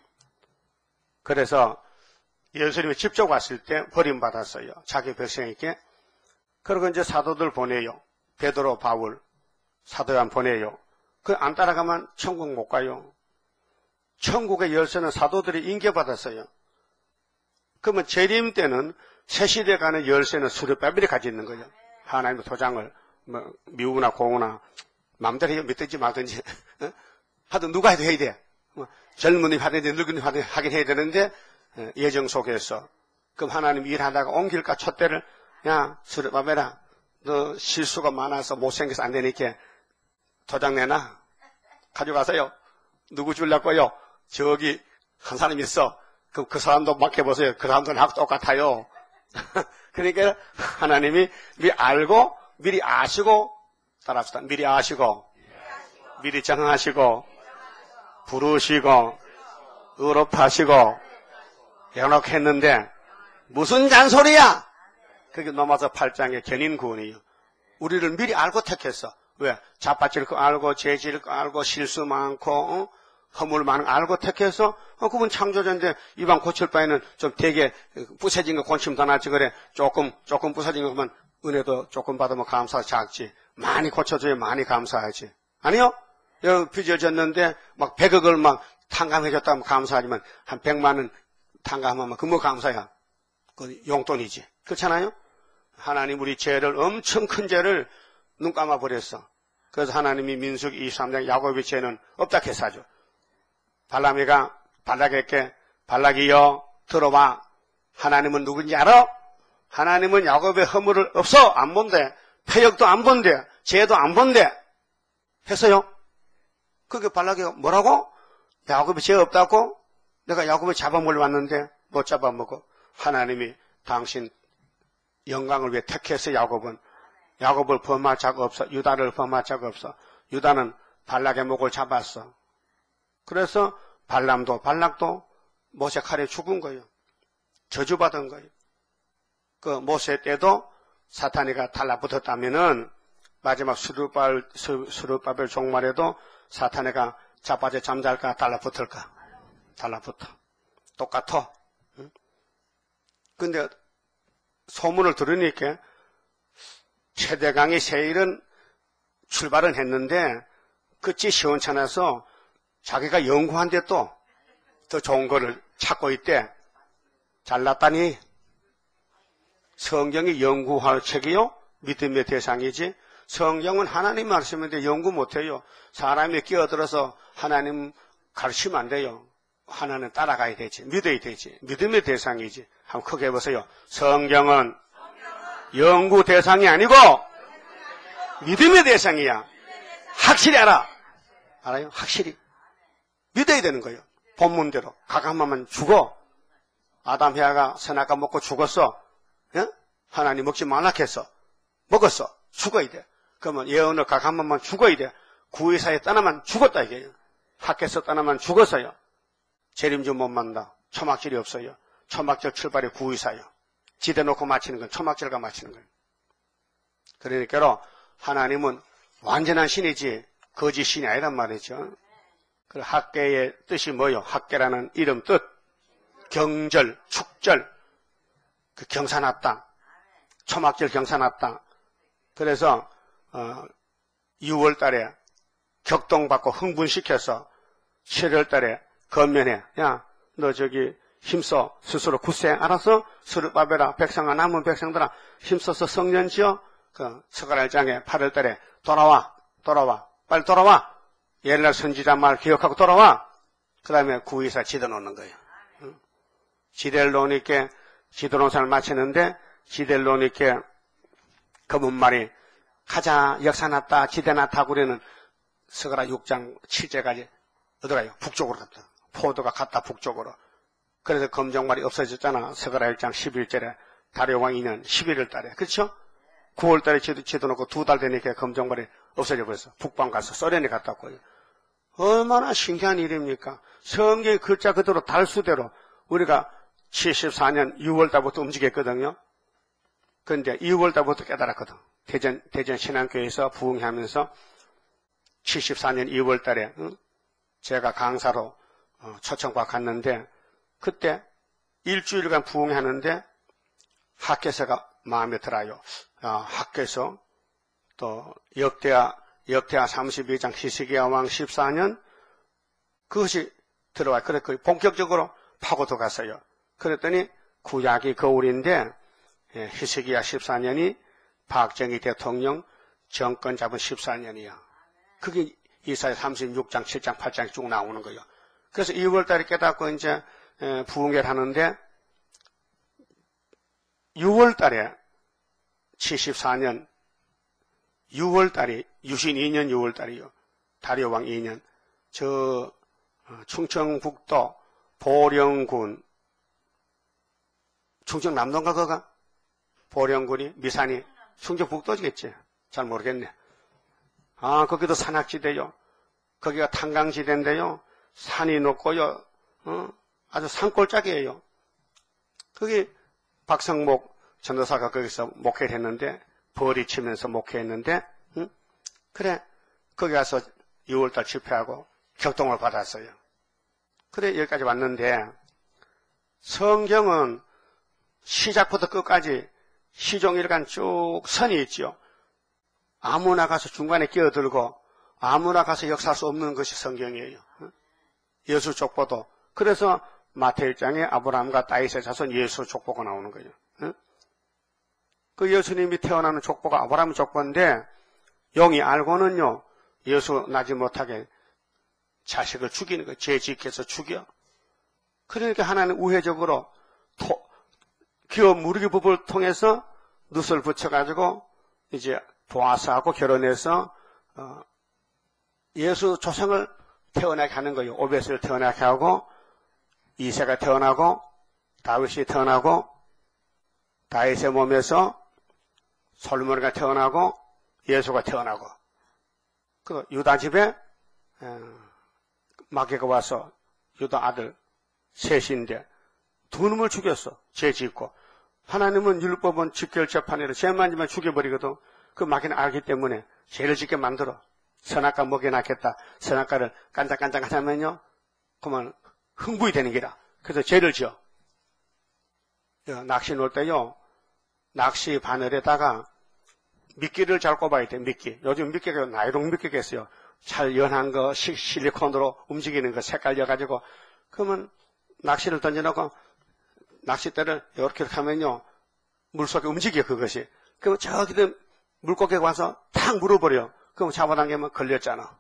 그래서 예수님이 직접 왔을 때 버림받았어요. 자기 백성에게. 그리고 이제 사도들 보내요. 베드로, 바울, 사도안 보내요. 그 안 따라가면 천국 못 가요. 천국의 열쇠는 사도들이 인계받았어요. 그러면 재림 때는 새 시대 가는 열쇠는 수르바벨이 가지고 있는 거예요. 하나님의 도장을 미우나 공우나 마음대로 해요. 믿든지 말든지. 하여튼 누가 해도 해야 돼. 젊은이 하든지 늙은이 하긴 해야 되는데 예정 속에서. 그럼 하나님 일하다가 옮길까 촛대를 야 수르바벨아 너 실수가 많아서 못생겨서 안 되니까 도장 내놔. 가져가세요. 누구 주려고요? 저기 한 사람 있어. 그럼 그 사람도 맡겨보세요. 그 사람도 나하고 똑같아요. 그러니까 하나님이 미리 알고 미리 아시고 따라합시다. 미리 아시고 미리 정하시고 부르시고 의롭하시고 영록했는데 무슨 잔소리야? 그게 넘어서 8장의 견인구원이에요. 우리를 미리 알고 택했어. 왜? 자빠질 거 알고 죄질 거 알고 실수 많고 허물 많은 거 알고 택해서 그분 창조자인데 이방 고칠 바에는 좀 되게 부서진 거 고치면 더 낫지. 그래 조금 부서진 거 그러면 은혜도 조금 받으면 감사 작지. 많이 고쳐줘야 많이 감사하지. 아니요? 여기 빚어졌는데 막 100억을 막 탕감해줬다면 감사하지만 한 100만 원 탕감하면 그 뭐 감사야. 그 용돈이지. 그렇잖아요? 하나님 우리 죄를 엄청 큰 죄를 눈 감아버렸어. 그래서 하나님이 민수기 23장 야곱의 죄는 없다 했사죠. 발람이가 발락에게 발락이여 들어봐. 하나님은 누군지 알아? 하나님은 야곱의 허물을 없어. 안 본대. 패역도 안 본대. 죄도 안 본대. 했어요. 그게 발락이가 뭐라고? 야곱이 죄 없다고? 내가 야곱을 잡아먹으러 왔는데 못 잡아먹어. 하나님이 당신 영광을 위해 택해서 야곱을 범할 자가 없어. 유다를 범할 자가 없어. 유다는 발락의 목을 잡았어. 그래서 발락도 모세 칼에 죽은 거예요. 저주받은 거예요. 그 모세 때도 사탄이가 달라붙었다면은 마지막 스룹바벨 종말에도 사탄이가 자빠져 잠잘까 달라붙을까? 달라붙어. 똑같아. 응? 근데 소문을 들으니까 최대강의 세일은 출발은 했는데 끝이 시원찮아서 자기가 연구한데 또 더 좋은 거를 찾고 있대. 잘났다니. 성경이 연구할 책이요? 믿음의 대상이지. 성경은 하나님 말씀인데 연구 못해요. 사람이 끼어들어서 하나님 가르치면 안 돼요. 하나는 따라가야 되지. 믿어야 되지. 믿음의 대상이지. 한번 크게 해보세요. 성경은 연구 대상이 아니고 믿음의 대상이야. 확실히 알아. 알아요? 확실히. 믿어야 되는 거예요. 본문대로. 가감하면 죽어. 아담 해아가 선악과 먹고 죽었어. 예? 하나님 먹지 말라 했어. 먹었어. 죽어야 돼. 그러면 예언을 가감하면 죽어야 돼. 구의사에 떠나면 죽었다 이게요. 학교에서 떠나면 죽었어요. 재림주 못 만다. 초막절이 없어요. 초막절 출발이 구의사요. 지대 놓고 마치는 건 초막절과 마치는 거예요. 그러니까 하나님은 완전한 신이지 거짓 신이 아니란 말이죠. 그 학계의 뜻이 뭐요? 학계라는 이름 뜻. 경절, 축절, 그 경사났다. 초막절 경사났다. 그래서 6월 달에 격동받고 흥분시켜서 7월 달에 건면해. 야, 너 저기 힘써 스스로 굳세. 알아서? 스룹바벨아, 백성아, 남은 백성들아 힘써서 성전 지어. 그 스가랴장에 8월 달에 돌아와. 빨리 돌아와. 옛날 선지자 말 기억하고 돌아와. 그 다음에 구의사 지도 놓는 거예요. 지대를 놓으니까 지도 논사를 마치는데 지대를 놓으니까 검은 말이 가자 역사 났다 지대 났다 그러는 스가랴 6장 7절까지 어디가요? 북쪽으로 갔다. 포도가 갔다 북쪽으로. 그래서 검정말이 없어졌잖아. 스가랴 1장 11절에 다리오왕 2년 11월 달에. 그렇죠? 9월 달에 지도 놓고 2달 되니까 검정말이 없어져 버렸어. 북방 가서 소련에 갔다 왔고요. 얼마나 신기한 일입니까? 성경의 글자 그대로 달수대로 우리가 74년 6월 달부터 움직였거든요. 그런데 2월 달부터 깨달았거든. 대전 신앙교회에서 부흥하면서 74년 2월 달에 제가 강사로 초청받아 갔는데 그때 일주일간 부흥하는데 학교에서가 마음에 들어요. 학교에서 또 역대하 32장 히스기야 왕 14년 그것이 들어와요. 그래 본격적으로 파고 들어갔어요. 그랬더니 구약이 거울인데 히스기야 14년이 박정희 대통령 정권 잡은 14년이야. 그게 이사야 36장, 7장, 8장이 쭉 나오는 거예요. 그래서 2월 달에 깨닫고 이제 부흥회를 하는데 6월 달에 74년 6월 달이 유신 2년 6월 달이요. 다리오왕 2년. 저 충청북도 보령군 충청남도인가 거가? 보령군이 미산이 충청북도지겠지. 잘 모르겠네. 거기도 산악지대요. 거기가 탄강지대인데요. 산이 높고요. 아주 산골짜기예요. 거기 박성목 전도사가 거기서 목회를 했는데 벌이 치면서 목회했는데 그래 거기 가서 6월달 집회하고 격동을 받았어요. 그래 여기까지 왔는데 성경은 시작부터 끝까지 시종일관 쭉 선이 있죠. 아무나 가서 중간에 끼어들고 아무나 가서 역사할 수 없는 것이 성경이에요. 예수 족보도. 그래서 마태 1장에 아브라함과 다윗의 자손 예수 족보가 나오는 거예요. 그 예수님이 태어나는 족보가 아브라함 족보인데 영이 알고는요 예수 나지 못하게 자식을 죽이는 거예요. 죄 지켜서 죽여. 그러니까 하나는 우회적으로 기업 무르기 부부를 통해서 룻을 붙여가지고 이제 보아스하고 결혼해서 예수 조상을 태어나게 하는 거예요. 오벳을 태어나게 하고 이새가 태어나고 다윗이 태어나고 다윗의 몸에서 솔로몬이가 태어나고 예수가 태어나고 그 유다 집에 마귀가 와서 유다 아들 셋인데 두 놈을 죽였어. 죄 짓고. 하나님은 율법은 직결재판이라 죄만 지면 죽여버리거든. 그 마귀는 알기 때문에 죄를 짓게 만들어. 선악과 먹여놨겠다. 선악과를 깐짝깐짝 하면요. 그러면 흥분이 되는 게라. 그래서 죄를 지어. 낚시 놀 때요. 낚시 바늘에다가 미끼를 잘 꼽아야 돼. 미끼. 요즘 미끼가 나이롱 미끼가 있어요. 잘 연한 거 실리콘으로 움직이는 거 색깔 여가지고 그러면 낚시를 던져놓고 낚싯대를 이렇게 하면요. 물속에 움직여 그것이. 그럼 저기도 물고기가 와서 탁 물어버려. 그럼 잡아당기면 걸렸잖아.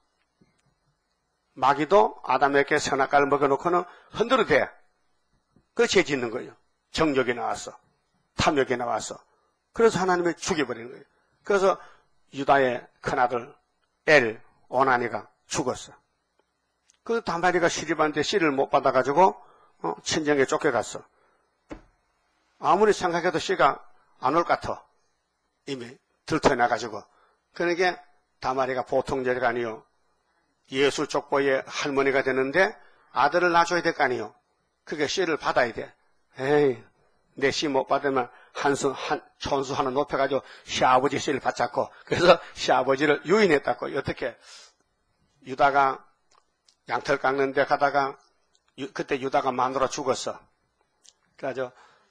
마귀도 아담에게 선악과를 먹여놓고는 흔들어대. 그 죄 짓는 거예요. 정욕이 나왔어. 탐욕이 나왔어. 그래서 하나님이 죽여버리는 거예요. 그래서 유다의 큰아들 오나니가 죽었어. 그 다말이가 시집한테 씨를 못 받아가지고 친정에 쫓겨갔어. 아무리 생각해도 씨가 안 올 것 같아. 이미 들터나가지고. 그러니까 다말이가 보통 여자가 아니요. 예수 족보의 할머니가 되는데 아들을 낳아줘야 될 거 아니요. 그게 씨를 받아야 돼. 에이, 내 씨 못 받으면 천수 하나 높여가지고 시아버지 씨를 받잡고 그래서 시아버지를 유인했다고. 어떻게 유다가 양털 깎는 데 가다가 그때 유다가 마누라 죽었어. 그래가지고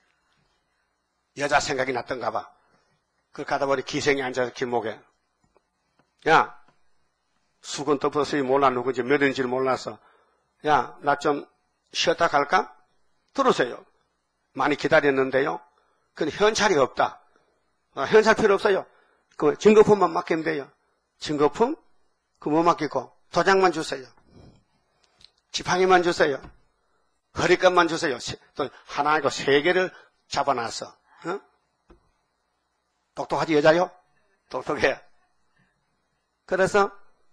여자 생각이 났던가 봐. 그 가다 보니 기생이 앉아서 길목에 야 수건 덮어서이 몰라 누군지 몇인지를 몰라서 야 나 좀 쉬었다 갈까? 들으세요. 많이 기다렸는데요. 근데 현찰이 없다. 현찰 필요 없어요. 그 증거품만 맡기면 돼요. 증거품? 그 뭐 맡기고 도장만 주세요. 지팡이만 주세요. 허리끈만 주세요. 또 하나 아니고 세 개를 잡아놨어. 어? 똑똑하지 여자요? 똑똑해. 그래서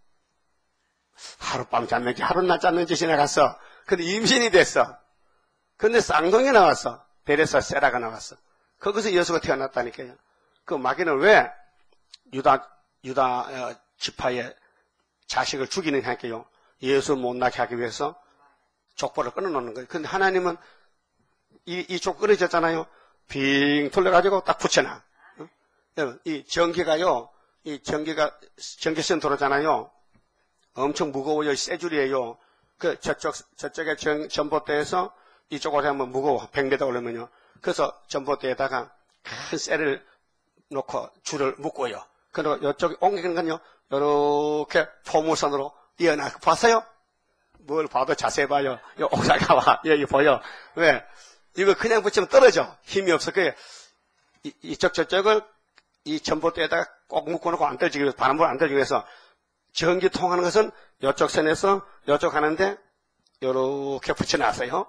하룻밤 잤는지 하룻낮 잤는지 지나갔어. 근데 임신이 됐어. 근데 쌍둥이 나왔어. 베레사 세라가 나왔어. 거기서 예수가 태어났다니까요. 그 마귀는 왜 유다 지파의 자식을 죽이느냐 할게요. 예수 못 낳게 하기 위해서 족보를 끊어놓는 거예요. 근데 하나님은 이쪽 끊어졌잖아요. 빙 돌려가지고 딱 붙여놔. 여러분, 이 전기가요, 전기선 돌아잖아요. 엄청 무거워요. 쇠 줄이에요. 그 저쪽에 전봇대에서 이쪽으로 하면 무거워. 100m 올리면요. 그래서 전봇대에다가 큰 쇠를 놓고 줄을 묶어요. 그리고 이쪽에 옮기는 건요, 이렇게 포무선으로 이어나. 봤어요? 뭘 봐도 자세히 봐요. 이 옥사가 와. 여기 보여. 왜? 이거 그냥 붙이면 떨어져. 힘이 없어. 이쪽 저쪽을 이 전봇대에다가 꼭 묶어놓고 안 떨어지기 위해서, 바람을 안 떨어지기 위해서 전기 통하는 것은 이쪽 선에서 이쪽 하는데 이렇게 붙여놨어요.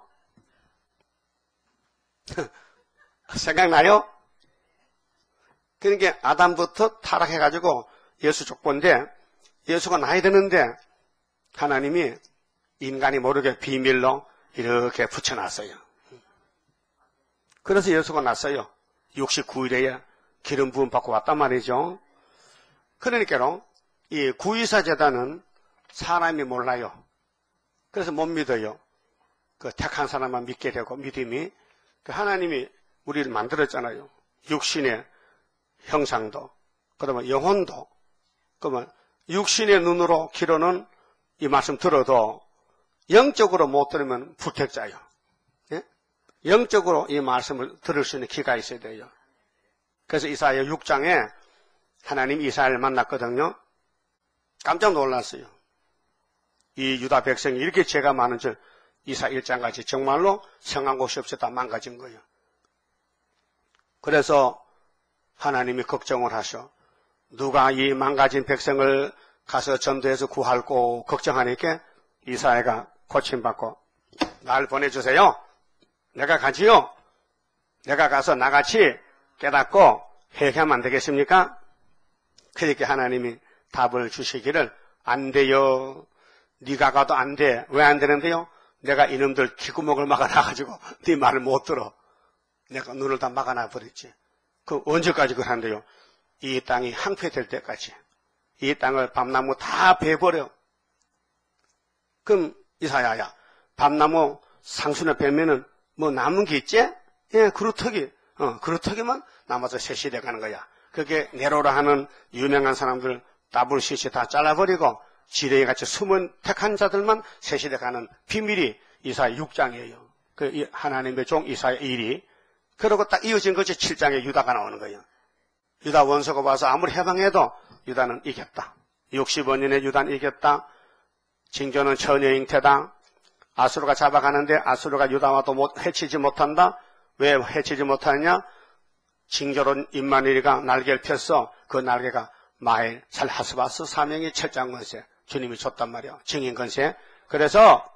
생각나요? 그러니까 아담부터 타락해가지고 예수 족보인데 예수가 나야 되는데 하나님이 인간이 모르게 비밀로 이렇게 붙여놨어요. 그래서 예수가 났어요. 69일에 기름 부음 받고 왔단 말이죠. 그러니까요, 이 구이사 제단은 사람이 몰라요. 그래서 못 믿어요. 그 택한 사람만 믿게 되고 믿음이 그 하나님이 우리를 만들었잖아요. 육신의 형상도, 그러면 영혼도, 그러면 육신의 눈으로 귀로는 이 말씀 들어도 영적으로 못 들으면 불택자예요. 예? 영적으로 이 말씀을 들을 수 있는 귀가 있어야 돼요. 그래서 이사야 6장에 하나님 이스라엘을 만났거든요. 깜짝 놀랐어요. 이 유다 백성이 이렇게 죄가 많은 줄 이사 1장까지 정말로 성한 곳이 없이 다 망가진 거예요. 그래서 하나님이 걱정을 하셔. 누가 이 망가진 백성을 가서 전도해서 구할고 걱정하니까 이사야가 고침받고 날 보내주세요. 내가 가지요. 내가 가서 나같이 깨닫고 회개하면 안 되겠습니까? 그렇게 하나님이 답을 주시기를 안 돼요. 네가 가도 안 돼. 왜 안 되는데요? 내가 이놈들 귓구멍을 막아놔가지고 네 말을 못 들어. 내가 눈을 다 막아놔 버렸지. 그 언제까지 그런데요? 이 땅이 황폐될 때까지. 이 땅을 밤나무 다 베버려. 그럼 이사야야, 밤나무 상순에 빼면은 뭐 남은 게 있지? 예, 그루터기만 남아서 셋이 돼가는 거야. 그게 네로라 하는 유명한 사람들 더블CC 다 잘라버리고 지뢰 같이 숨은 택한 자들만 셋이 돼가는 비밀이 이사야 6장이에요. 그 하나님의 종 이사야 1이. 그러고 딱 이어진 것이 7장에 유다가 나오는 거예요. 유다 원수가 와서 아무리 해방해도 유다는 이겼다. 65년에 유다는 이겼다. 징조는 처녀잉태다. 아수르가 잡아가는데 아수르가 유다와도 해치지 못한다. 왜 해치지 못하느냐? 징조론 임마누엘이가 날개를 폈어. 그 날개가 마엘, 살하스바스 사명이 철장 건세. 주님이 줬단 말이야. 증인 건세. 그래서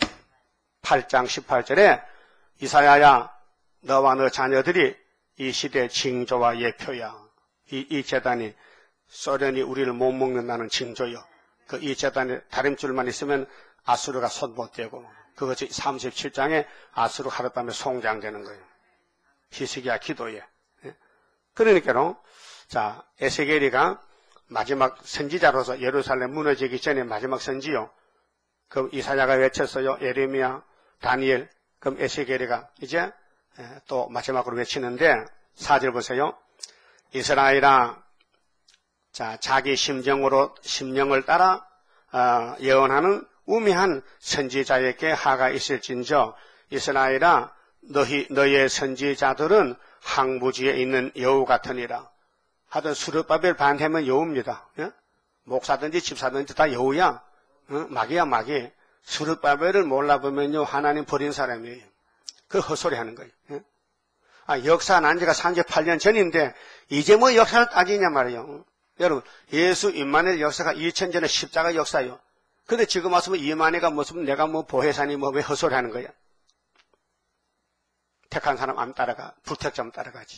8장 18절에 이사야야, 너와 너 자녀들이 이 시대의 징조와 예표야. 이 재단이 소련이 우리를 못 먹는다는 징조요. 그 이 재단에 다림줄만 있으면 아수르가 손 못 대고, 그것이 37장에 아수르 하룻밤에 송장되는 거예요. 히스기야 기도에. 그러니까로, 자, 에스겔이가 마지막 선지자로서 예루살렘 무너지기 전에 마지막 선지요. 그럼 이사야가 외쳤어요. 예레미야, 다니엘. 그럼 에스겔이가 이제 또 마지막으로 외치는데, 4절 보세요. 이스라엘아, 자, 자기 심령을 따라 예언하는 우매한 선지자에게 하가 있을진저, 이스라엘아, 너희의 선지자들은 항무지에 있는 여우 같으니라. 하여튼 수르바벨 반대면 여우입니다. 예? 목사든지 집사든지 다 여우야. 마귀야, 마귀. 수르바벨을 몰라보면요, 하나님 버린 사람이에요. 그 헛소리 하는 거예요. 예? 역사 난 지가 38년 전인데, 이제 뭐 역사를 따지냐 말이에요. 여러분, 예수 임마누엘 역사가 2000전의 십자가 역사예요. 근데 지금 와서 임마누엘가 무슨 내가 뭐 보혜사니 뭐 왜 헛소리 하는 거야? 택한 사람 안 따라가, 불택자만 따라가지.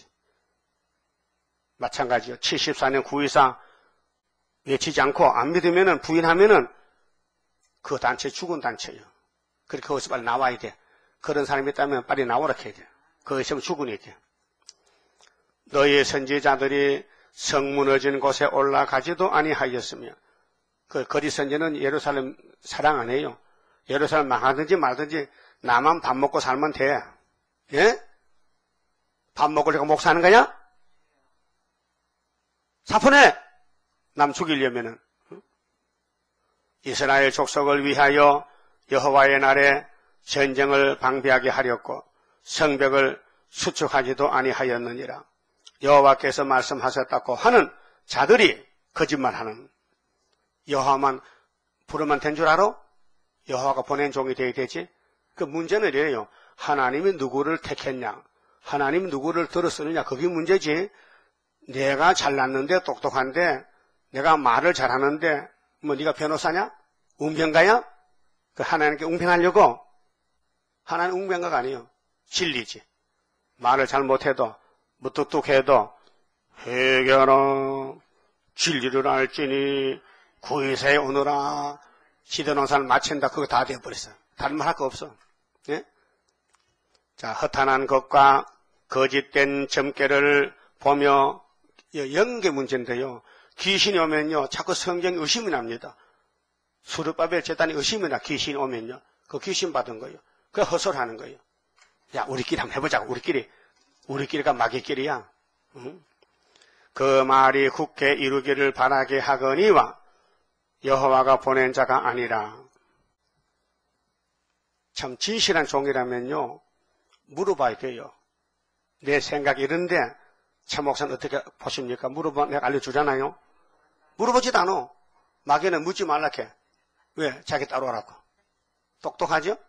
마찬가지요. 74년 9.24 외치지 않고 안 믿으면은, 부인하면은 그 단체 죽은 단체예요. 그러니까 거기서 빨리 나와야 돼. 그런 사람이 있다면 빨리 나오라 해야 돼. 그거 있으면 죽으니까. 너희의 선지자들이 성 무너진 곳에 올라가지도 아니하였으며, 그 거리 선지는 예루살렘 사랑 안 해요. 예루살렘 망하든지 말든지 나만 밥 먹고 살면 돼. 예? 밥 먹으려고 목사하는 거냐? 사푼해! 남 죽이려면은. 이스라엘 족속을 위하여 여호와의 날에 전쟁을 방비하게 하렸고 성벽을 수축하지도 아니하였느니라. 여호와께서 말씀하셨다고 하는 자들이 거짓말하는, 여호와만 부르면 된 줄 알아? 여호와가 보낸 종이 되어야 되지. 그 문제는 이래요. 하나님이 누구를 택했냐, 하나님이 누구를 들었느냐, 그게 문제지. 내가 잘났는데 똑똑한데, 내가 말을 잘하는데 뭐 네가 변호사냐? 웅변가야? 그 하나님께 웅변하려고? 하나님 웅변가가 아니에요. 진리지. 말을 잘 못해도 무뚝뚝해도 회개하라, 진리를 알지니 구이사에 오너라, 시대농사를 마친다. 그거 다 되어버렸어요. 다른 말 할 거 없어. 예? 자, 허탄한 것과 거짓된 점괘를 보며, 영계 문제인데요. 귀신이 오면요, 자꾸 성경이 의심이 납니다. 수르바벨 제단이 의심이 나, 귀신이 오면요. 그 귀신 받은 거예요. 그 헛소리 하는 거예요. 야, 우리끼리 한번 해보자고, 우리끼리가 마귀끼리야. 응? 그 말이 굳게 이루기를 바라게 하거니와 여호와가 보낸 자가 아니라. 참 진실한 종이라면요, 물어봐야 돼요. 내 생각이 이런데 차 목사는 어떻게 보십니까? 물어보면 내가 알려주잖아요. 물어보지도 않아. 마귀는 묻지 말라 해. 왜? 자기 따라오라고. 똑똑하죠?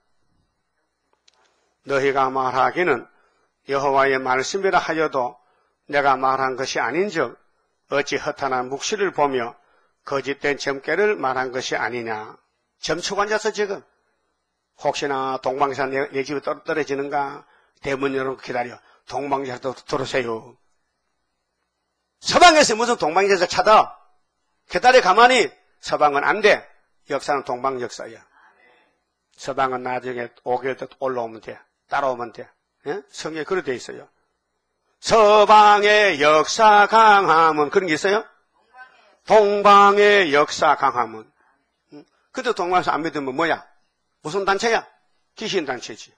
너희가 말하기는 여호와의 말씀이라 하여도 내가 말한 것이 아닌즉 어찌 허탄한 묵시를 보며 거짓된 점괘를 말한 것이 아니냐. 점치고 앉아서 지금 혹시나 동방에서 내 집에 떨어지는가. 대문 열어놓고 기다려. 동방에서 들어오세요. 서방에서 무슨 동방에서 찾아. 기다려 가만히. 서방은 안 돼. 역사는 동방 역사야. 서방은 나중에 5개월 때 올라오면 돼. 따라오면 돼. 예? 성경에 그렇게 돼 있어요. 서방의 역사 강함은 그런 게 있어요? 동방의 역사 강함은. 근데 동방에서 안 믿으면 뭐야? 무슨 단체야? 귀신단체지.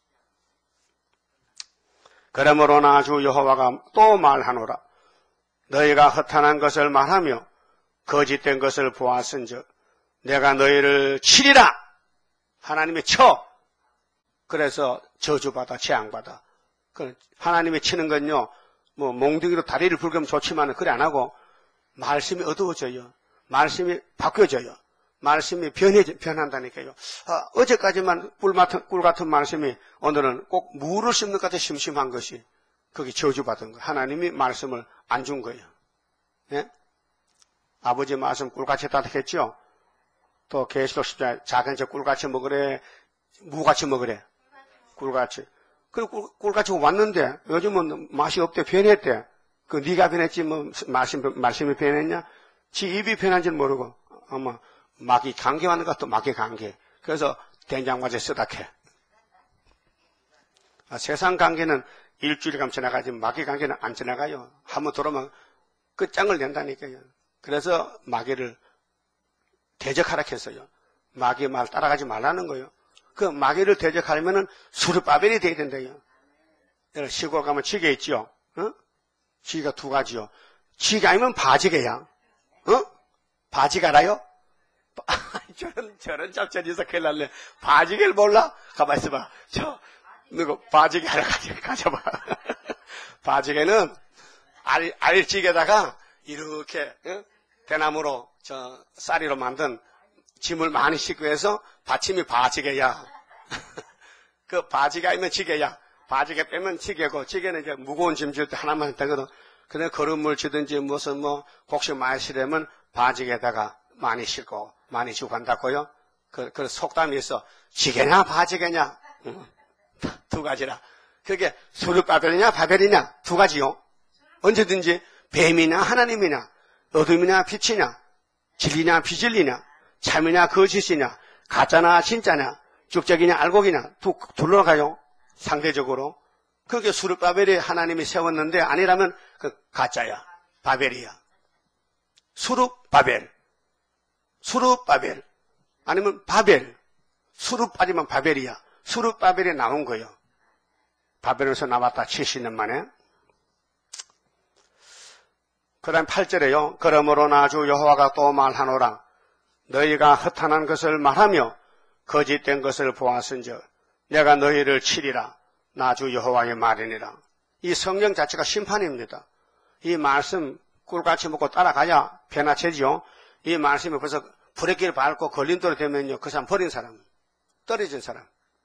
그러므로나 주 여호와가 또 말하노라. 너희가 허탄한 것을 말하며 거짓된 것을 보았은즉 내가 너희를 치리라. 하나님이 쳐. 그래서 저주받아 재앙받아. 하나님이 치는 건요, 뭐 몽둥이로 다리를 불으면 좋지만 그래 안 하고 말씀이 어두워져요. 말씀이 바뀌어져요. 말씀이 변한다니까요. 어제까지만 꿀 같은 말씀이 오늘은 꼭 무를 씹는 것 같아 심심한 것이 그게 저주받은 거예요. 하나님이 말씀을 안 준 거예요. 예? 아버지 말씀 꿀같이 따뜻했죠? 또 계시록 10장 작은 저 꿀같이 먹으래, 무같이 먹으래. 꿀같이. 그리고 꿀같이 왔는데 요즘은 맛이 없대, 변했대. 그 네가 변했지 뭐 말씀이 변했냐? 지 입이 변한지는 모르고 아마 마귀 감기 왔는 것도 마귀 감기. 그래서 된장과제 쓰다해. 세상 감기는 일주일 감 지나가지 마귀 감기는 안 지나가요. 한번 들어오면 끝장을 낸다니까요. 그래서 마귀를 대적하라 했어요. 마귀 말 따라가지 말라는 거예요. 그 마귀를 대적하려면은 수르바벨이 돼야 된대요. 시골 가면 지게 있죠. 어? 지가 두 가지요. 지가 아니면 바지개야. 어? 바지가 알아요? 저런 잡전에서 큰일 날래. 바지개를 몰라? 가만 있어봐. 누구 바지개 하러 가져봐. 바지개는 알찌개다가 이렇게 대나무로 쌀이로 만든 짐을 많이 싣고 해서 받침이 바지개야. 그 바지가 아니면 지개야. 바지개 빼면 지개고, 지개는 이제 무거운 짐 질 때 하나만 되거든. 근데 걸음을 지든지 무슨 곡식 많이 실으면 바지개에다가 많이 싣고 많이 주고 간다고요. 그 속담이 있어. 지개냐 바지개냐. 두 가지라. 그게 수르바벨이냐 바벨이냐 두 가지요. 언제든지 뱀이냐 하나님이냐, 어둠이냐 빛이냐, 진리냐 비진리냐, 참이냐 거짓이냐, 가짜나 진짜냐, 죽적이냐 알곡이냐 둘러 가요. 상대적으로. 그게 수르바벨이 하나님이 세웠는데 아니라면 그 가짜야. 바벨이야. 수르바벨. 수르바벨. 아니면 바벨. 수르 빠지면 바벨이야. 수르바벨이 나온 거예요. 바벨에서 나왔다 70년 만에. 그 다음 8절에요. 그러므로 나 주 여호와가 또 말하노라. 너희가 허탄한 것을 말하며 거짓된 것을 보았은즉 내가 너희를 치리라. 나 주 여호와의 말이니라. 이 성경 자체가 심판입니다. 이 말씀 꿀같이 먹고 따라가야 변화체지요. 이 말씀이 벌써 브레이크를 밟고 걸림돌이 되면요. 그 사람 버린 사람, 떨어진 사람.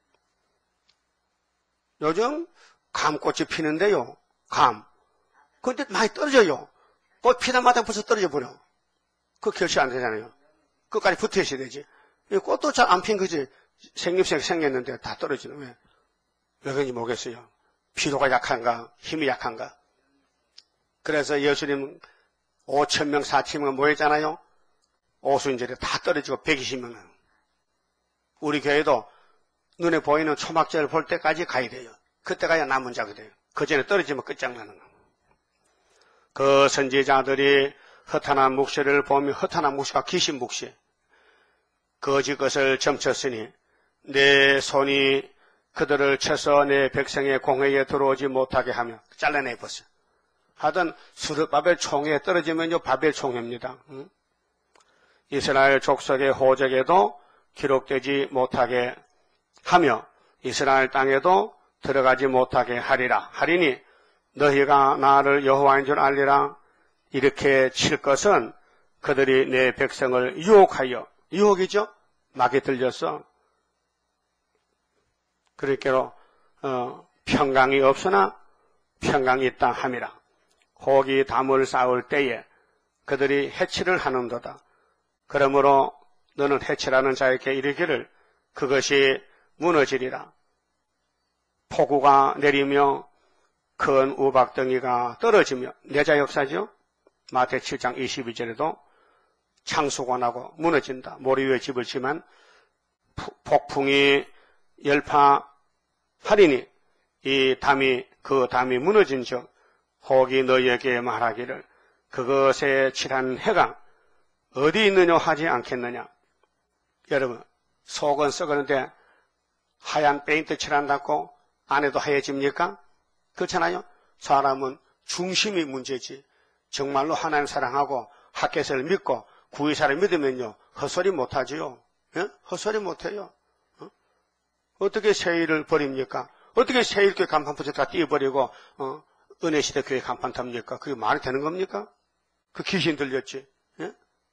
요즘 감꽃이 피는데요. 감. 그런데 많이 떨어져요. 꽃 피다마다 벌써 떨어져 버려. 그 결실 안 되잖아요. 끝까지 붙어 있어야 되지. 꽃도 잘 안 핀 거지. 생김새 생겼는데 다 떨어지는. 왜 그런지 모르겠어요. 피로가 약한가, 힘이 약한가. 그래서 예수님 5,000명, 4,000명 모였잖아요. 오순절에 다 떨어지고 120명. 우리 교회도 눈에 보이는 초막절을 볼 때까지 가야 돼요. 그때 가야 남은 자거든요. 그 전에 떨어지면 끝장나는 거. 그 선지자들이 허탄한 묵시를 보며 허탄한 묵시가 귀신 묵시. 거짓 것을 점쳤으니 내 손이 그들을 쳐서 내 백성의 공회에 들어오지 못하게 하며 잘라내버렸어요. 하던 수르바벨 총에 떨어지면요 바벨 총회입니다. 이스라엘 족속의 호적에도 기록되지 못하게 하며 이스라엘 땅에도 들어가지 못하게 하리니 너희가 나를 여호와인 줄 알리라. 이렇게 칠 것은 그들이 내 백성을 유혹하여, 유혹이죠? 막에 들렸어. 그러니까 평강이 없으나 평강이 있다 함이라. 혹이 담을 쌓을 때에 그들이 해치를 하는도다. 그러므로 너는 해치라는 자에게 이르기를 그것이 무너지리라. 폭우가 내리며 큰 우박덩이가 떨어지며 내자 역사죠. 마태 7장 22절에도 창수가 나고 무너진다. 모래 위에 집을 지만 폭풍이 열파하리니 이 담이 그 담이 무너진 즉 혹이 너희에게 말하기를 그것에 칠한 해가 어디 있느냐 하지 않겠느냐. 여러분 속은 썩었는데 하얀 페인트 칠한다고 안에도 하얘집니까? 그렇잖아요. 사람은 중심이 문제지. 정말로 하나님 사랑하고 학개서를 믿고 구의사를 믿으면요 헛소리 못하지요. 예? 헛소리 못해요. 어떻게 세일을 버립니까? 어떻게 세일교회 간판 붙였다가 띄워버리고 은혜시대 교회 간판 탑니까? 그게 말이 되는 겁니까? 그 귀신 들렸지. 예?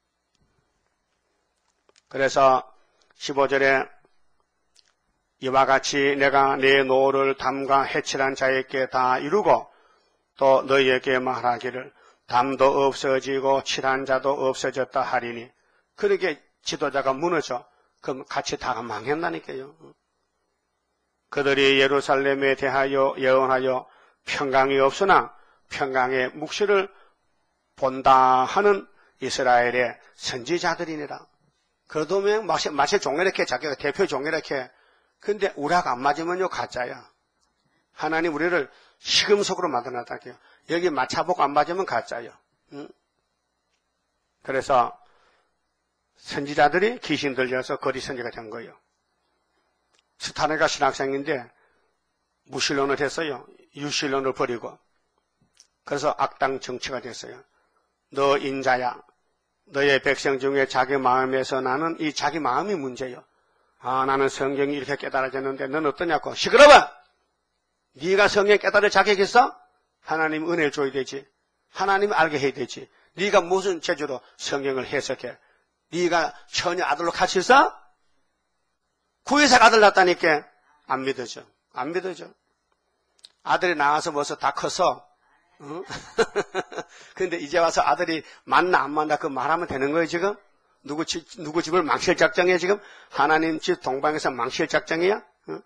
그래서 15절에 이와 같이 내가 내 노를 담과 해칠한 자에게 다 이루고 또 너희에게 말하기를 담도 없어지고 칠한 자도 없어졌다 하리니. 그렇게 지도자가 무너져. 그럼 같이 다 망했다니까요. 그들이 예루살렘에 대하여 예언하여 평강이 없으나 평강의 묵시를 본다 하는 이스라엘의 선지자들이니라. 그래도 마치 종이렇게 자기가 대표 종이렇게. 근데 우리하고 안 맞으면요 가짜야. 하나님 우리를 시금석으로 만들어놨다고요. 여기 마차복 안 맞으면 가짜요. 응? 그래서 선지자들이 귀신 들려서 거리 선지가 된 거예요. 스타네가 신학생인데 무신론을 했어요. 유신론을 버리고. 그래서 악당 정치가 됐어요. 너 인자야. 너의 백성 중에 자기 마음에서 나는 이 자기 마음이 문제요. 아, 나는 성경이 이렇게 깨달아졌는데 넌 어떠냐고. 시끄러워! 네가 성경 깨달을 자격 있어? 하나님 은혜를 줘야 되지. 하나님 알게 해야 되지. 네가 무슨 재주로 성경을 해석해? 네가 처녀 아들로 같이 있어? 구의사 아들 낳았다니까 안 믿어져. 안 믿어져. 아들이 나와서 벌써 다 커서 응? 근데 이제 와서 아들이 만나 안 만나 그 말하면 되는 거예요 지금? 누구 집을 망칠 작정이야 지금? 하나님 집 동방에서 망칠 작정이야? 응?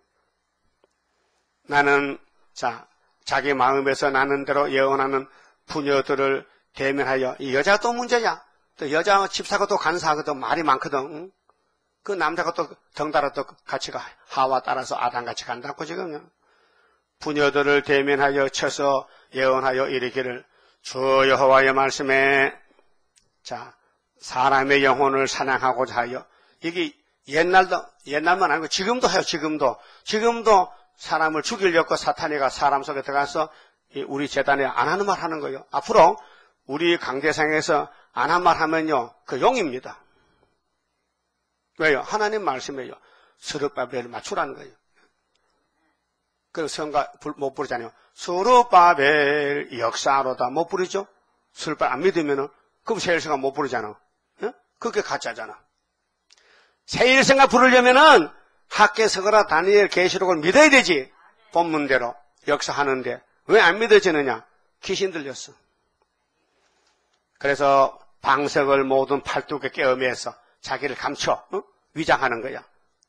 나는 자기 마음에서 나는 대로 예언하는 부녀들을 대면하여 이 여자가 또 문제야. 또 여자 집사가 또 간사하거든. 말이 많거든. 응? 그 남자가 또 덩달아 또 같이 가. 하와 따라서 아담같이 간다고 지금. 부녀들을 대면하여 쳐서 예언하여 이르기를 주 여호와의 말씀에 사람의 영혼을 사냥하고자 하여. 이게 옛날만 아니고 지금도 해요. 지금도 사람을 죽이려고 사탄이가 사람 속에 들어가서 우리 재단에 안 하는 말 하는 거예요. 앞으로 우리 강대상에서 안 한 말 하면요 그 용입니다. 왜요? 하나님 말씀이에요. 스룹바벨을 맞추라는 거예요. 그래서 성가 못 부르잖아요. 스룹바벨 역사로다 못 부르죠? 스룹바벨 안 믿으면은 그럼 세일성가 못 부르잖아. 예? 그게 가짜잖아. 세일성가 부르려면은 학개서거라 다니엘 계시록을 믿어야 되지. 본문대로 역사하는데 왜 안 믿어지느냐? 귀신 들렸어. 그래서 방석을 모든 팔뚝에 꿰어매서 자기를 감춰 위장하는 거야.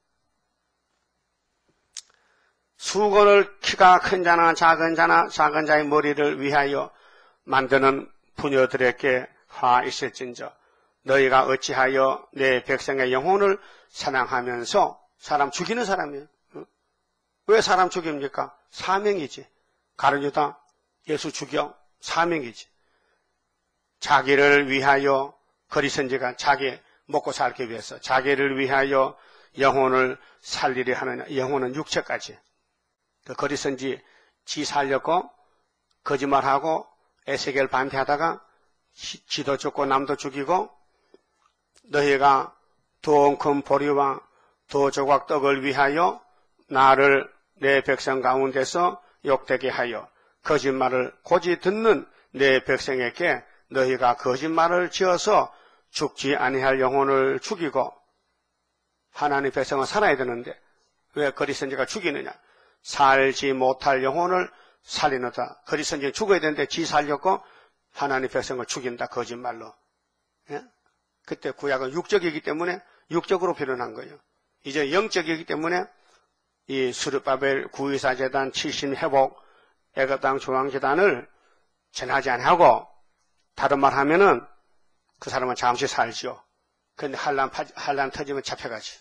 수건을 키가 큰 자나 작은 자의 머리를 위하여 만드는 부녀들에게 화 있을진저 너희가 어찌하여 내 백성의 영혼을 사랑하면서 사람 죽이는 사람이에요. 왜 사람 죽입니까? 사명이지. 가룟유다 예수 죽여 사명이지. 자기를 위하여 거리선지가 자기 먹고 살기 위해서 자기를 위하여 영혼을 살리려 하느냐. 영혼은 육체까지. 그 거리선지 지 살렸고 거짓말하고 에세겔 반대하다가 지도 죽고 남도 죽이고 너희가 두 큰 보리와 두 조각 떡을 위하여 나를 내 백성 가운데서 욕되게 하여 거짓말을 고지 듣는 내 백성에게 너희가 거짓말을 지어서 죽지 아니할 영혼을 죽이고 하나님 백성은 살아야 되는데 왜 거리선지가 죽이느냐. 살지 못할 영혼을 살리노다. 거리선지는 죽어야 되는데 지 살렸고 하나님 백성을 죽인다. 거짓말로. 예? 그때 구약은 육적이기 때문에 육적으로 표현한 거예요. 이제 영적이기 때문에 이 스룹바벨 구의사재단 70회복 애굽땅 중앙재단을 전하지 아니하고 다른 말 하면은 그 사람은 잠시 살지요. 그런데 한란 터지면 잡혀가지.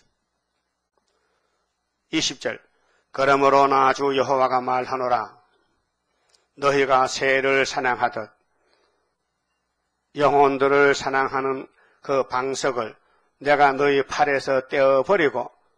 20절 그러므로 나 주 여호와가 말하노라. 너희가 새를 사냥하듯 영혼들을 사냥하는 그 방석을 내가 너희 팔에서 떼어버리고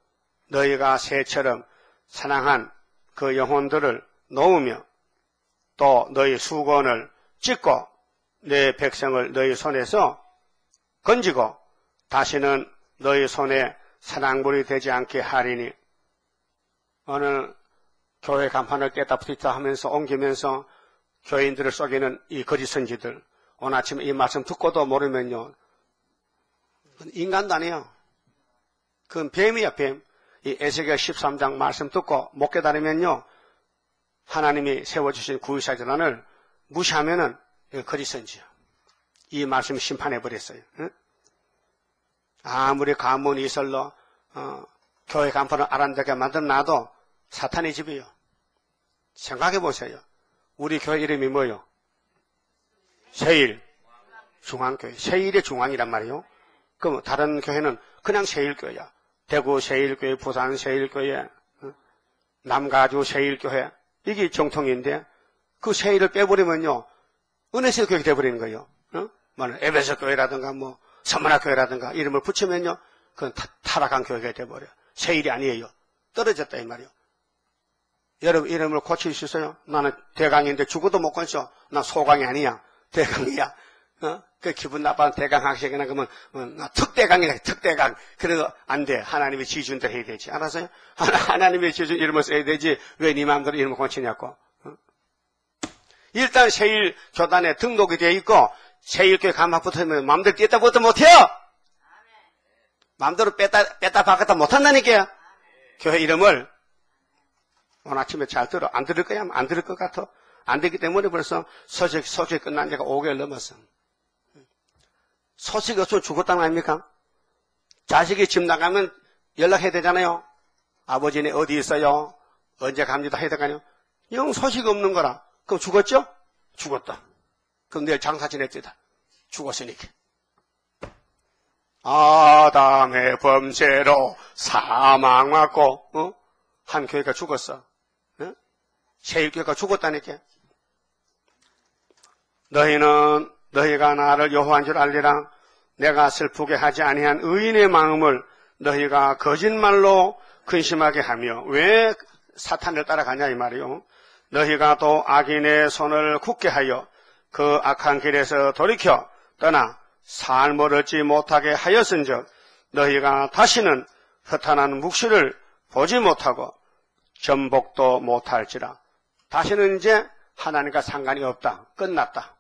너희가 새처럼 사랑한 그 영혼들을 놓으며 또 너희 수건을 찢고 내 백성을 너희 손에서 건지고 다시는 너희 손에 사랑불이 되지 않게 하리니. 어느 교회 간판을 깼다 붙였다 하면서 옮기면서 교인들을 속이는 이 거짓 선지들, 오늘 아침에 이 말씀 듣고도 모르면요, 인간도 아니에요. 그건 뱀이야, 뱀. 이 에스겔 13장 말씀 듣고 못 깨달으면요, 하나님이 세워주신 구유사 전환을 무시하면은 거짓 선지야. 이 말씀이 심판해버렸어요. 응? 아무리 가문이 이설로 교회 간판을 아름답게 만들어놔도 사탄의 집이요. 생각해보세요. 우리 교회 이름이 뭐요? 세일 중앙교회. 세일의 중앙이란 말이요. 그럼 다른 교회는 그냥 세일교회야. 대구 세일교회, 부산 세일교회, 남가주 세일교회. 이게 정통인데 그 세일을 빼버리면요, 은혜세 교회가 돼버리는 거예요. 에베소 교회라든가 서문학 교회라든가 이름을 붙이면요, 그건 타락한 교회가 돼버려. 세일이 아니에요. 떨어졌다 이 말이요. 여러분 이름을 고칠 수 있어요? 나는 대강인데 죽어도 못 고쳐. 나 소강이 아니야. 대강이야. 그 기분 나빠하는 대강 학생이나 그러면 나 특대강이라 특대강. 그래도 안 돼. 하나님의 지준대로 해야 되지. 알았어요? 하나님의 지준 이름을 써야 되지. 왜 네 마음대로 이름을 고치냐고. 일단 세일 교단에 등록이 되어 있고 세일교회 간판 붙으면 마음대로 뗐다 붙어 못해요. 마음대로 뺐다 바꿨다 못한다니까요. 교회 이름을. 오늘 아침에 잘 들어. 안 들을 거야? 안 들을 것 같아. 안 되기 때문에 벌써 소식이 끝난 지가 5개월 넘었어. 소식이 없으면 죽었다는 거 아닙니까? 자식이 집 나가면 연락해야 되잖아요. 아버지네 어디 있어요? 언제 갑니다 해야 되거든요. 영 소식이 없는 거라. 그럼 죽었죠? 죽었다. 그럼 내일 장사 지냈다. 죽었으니까. 아담의 범죄로 사망 맞고 한 교회가 죽었어. 세일교회가 죽었다니까. 너희가 나를 여호와인 줄 알리라. 내가 슬프게 하지 아니한 의인의 마음을 너희가 거짓말로 근심하게 하며 왜 사탄을 따라가냐 이 말이요. 너희가 또 악인의 손을 굳게 하여 그 악한 길에서 돌이켜 떠나 삶을 얻지 못하게 하였은즉 너희가 다시는 허탄한 묵시를 보지 못하고 전복도 못할지라. 다시는 이제 하나님과 상관이 없다. 끝났다.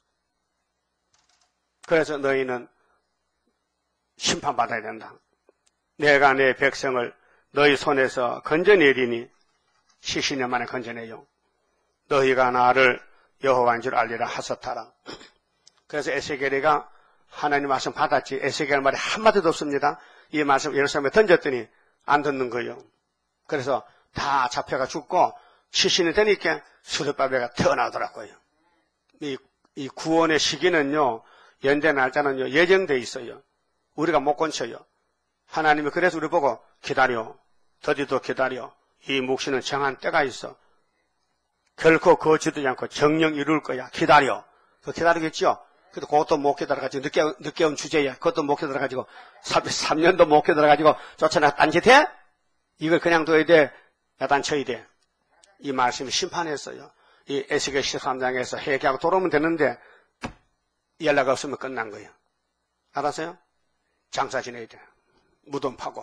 그래서 너희는 심판받아야 된다. 내가 내 백성을 너희 손에서 건져내리니 70년 만에 건져내요. 너희가 나를 여호와인 줄 알리라 하셨다라. 그래서 에스겔이가 하나님 말씀 받았지. 에스겔 말이 한마디도 없습니다. 이 말씀 예루살렘에 던졌더니 안 듣는 거예요. 그래서 다 잡혀가 죽고 70년이 되니까 수르바벨가 태어나더라고요. 이 구원의 시기는요, 연대 날짜는요, 예정돼 있어요. 우리가 못 건쳐요. 하나님이 그래서 우리 보고 기다려. 더디도 기다려. 이 묵시는 정한 때가 있어. 결코 거치지 않고 정령 이룰 거야. 기다려. 그 기다리겠죠? 그래도 그것도 못 기다려가지고 늦게 온 주제야. 그것도 못 기다려가지고 3년도 못 기다려가지고 쫓아나 딴짓해? 이걸 그냥 둬야 돼? 야단 쳐야 돼? 이 말씀이 심판했어요. 이 에스겔 13장에서 회개하고 돌아오면 되는데 연락 없으면 끝난 거예요. 알았어요? 장사 지내야 돼. 무덤 파고.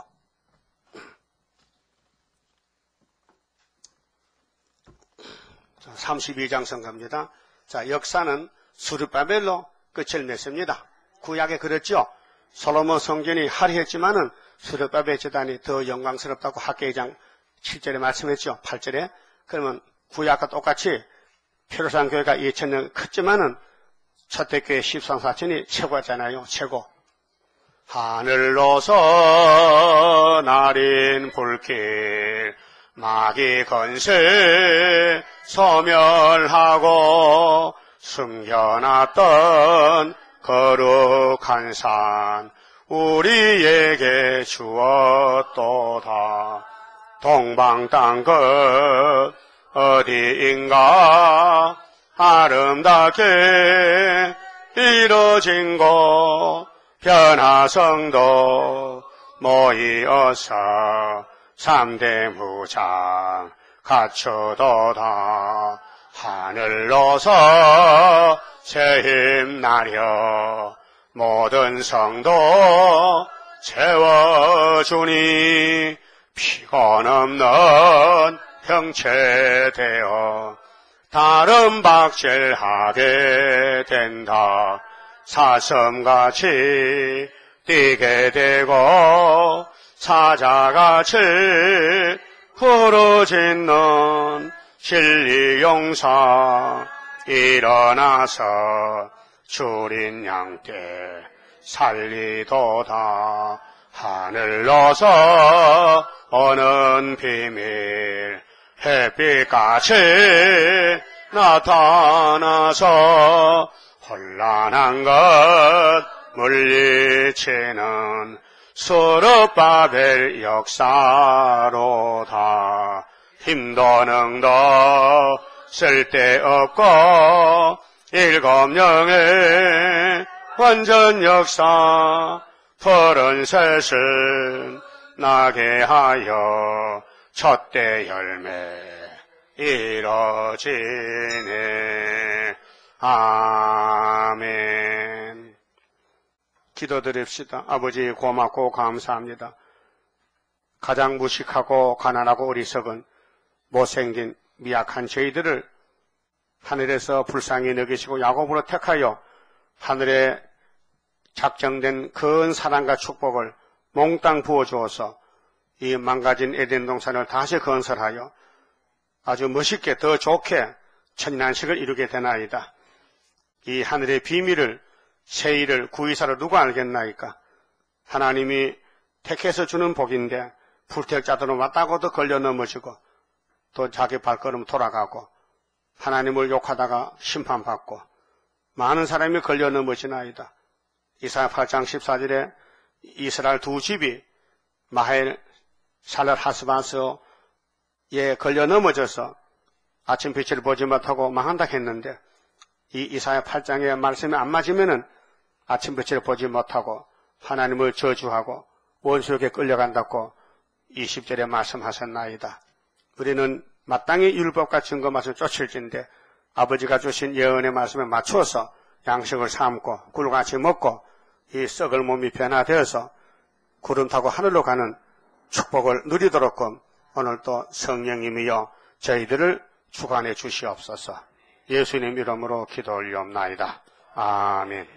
자, 32장 선가입니다. 자, 역사는 수르바벨로 끝을 맺습니다. 구약에 그랬죠. 솔로몬 성전이 화려했지만은 수르바벨 제단이 더 영광스럽다고 학개장 7절에 말씀했죠. 8절에. 그러면 구약과 똑같이 페루산 교회가 2000년 컸지만은 첫대교회 13사천이 최고였잖아요. 최고. 하늘로서 날인 불길 마귀 건세 소멸하고 숨겨놨던 거룩한 산 우리에게 주었도다. 동방 땅 끝 어디인가 아름답게 이루어진 곳 변화성도 모이어서 삼대 무장 갖추도다. 하늘로서 새 힘나려 모든 성도 채워주니 피곤 없는 형체 되어 다른 박질하게 된다. 사슴같이 뛰게 되고 사자같이 부르짖는 진리용사 일어나서 줄인 양떼 살리도다. 하늘로서 오는 비밀 햇빛같이 나타나서 혼란한 것 물리치는 수르바벨 역사로다. 힘도 능도 쓸데없고 일곱 영의 완전 역사 푸른 새순 나게 하여 첫대 열매 이뤄지네. 아멘. 기도드립시다. 아버지 고맙고 감사합니다. 가장 무식하고 가난하고 어리석은 못생긴 미약한 저희들을 하늘에서 불쌍히 여기시고 야곱으로 택하여 하늘에 작정된 큰 사랑과 축복을 몽땅 부어주어서 이 망가진 에덴 동산을 다시 건설하여 아주 멋있게 더 좋게 천년식을 이루게 되나이다. 이 하늘의 비밀을 세일을 구이사를 누가 알겠나이까? 하나님이 택해서 주는 복인데 불택자들은 왔다고도 걸려 넘어지고 또 자기 발걸음 돌아가고 하나님을 욕하다가 심판받고 많은 사람이 걸려 넘어지나이다. 이사야 8장 14절에 이스라엘 두 집이 마헬 살렛 하스바스에 걸려 넘어져서 아침 빛을 보지 못하고 망한다 했는데 이 이사야 8장의 말씀이 안 맞으면은 아침 빛을 보지 못하고 하나님을 저주하고 원수에게 끌려간다고 20절에 말씀하셨나이다. 우리는 마땅히 율법과 증거 말씀을 쫓을진데 아버지가 주신 예언의 말씀에 맞추어서 양식을 삼고 꿀같이 먹고 이 썩을 몸이 변화되어서 구름 타고 하늘로 가는 축복을 누리도록끔 오늘도 성령님이여 저희들을 주관해 주시옵소서. 예수님 이름으로 기도 올리옵나이다. 아멘.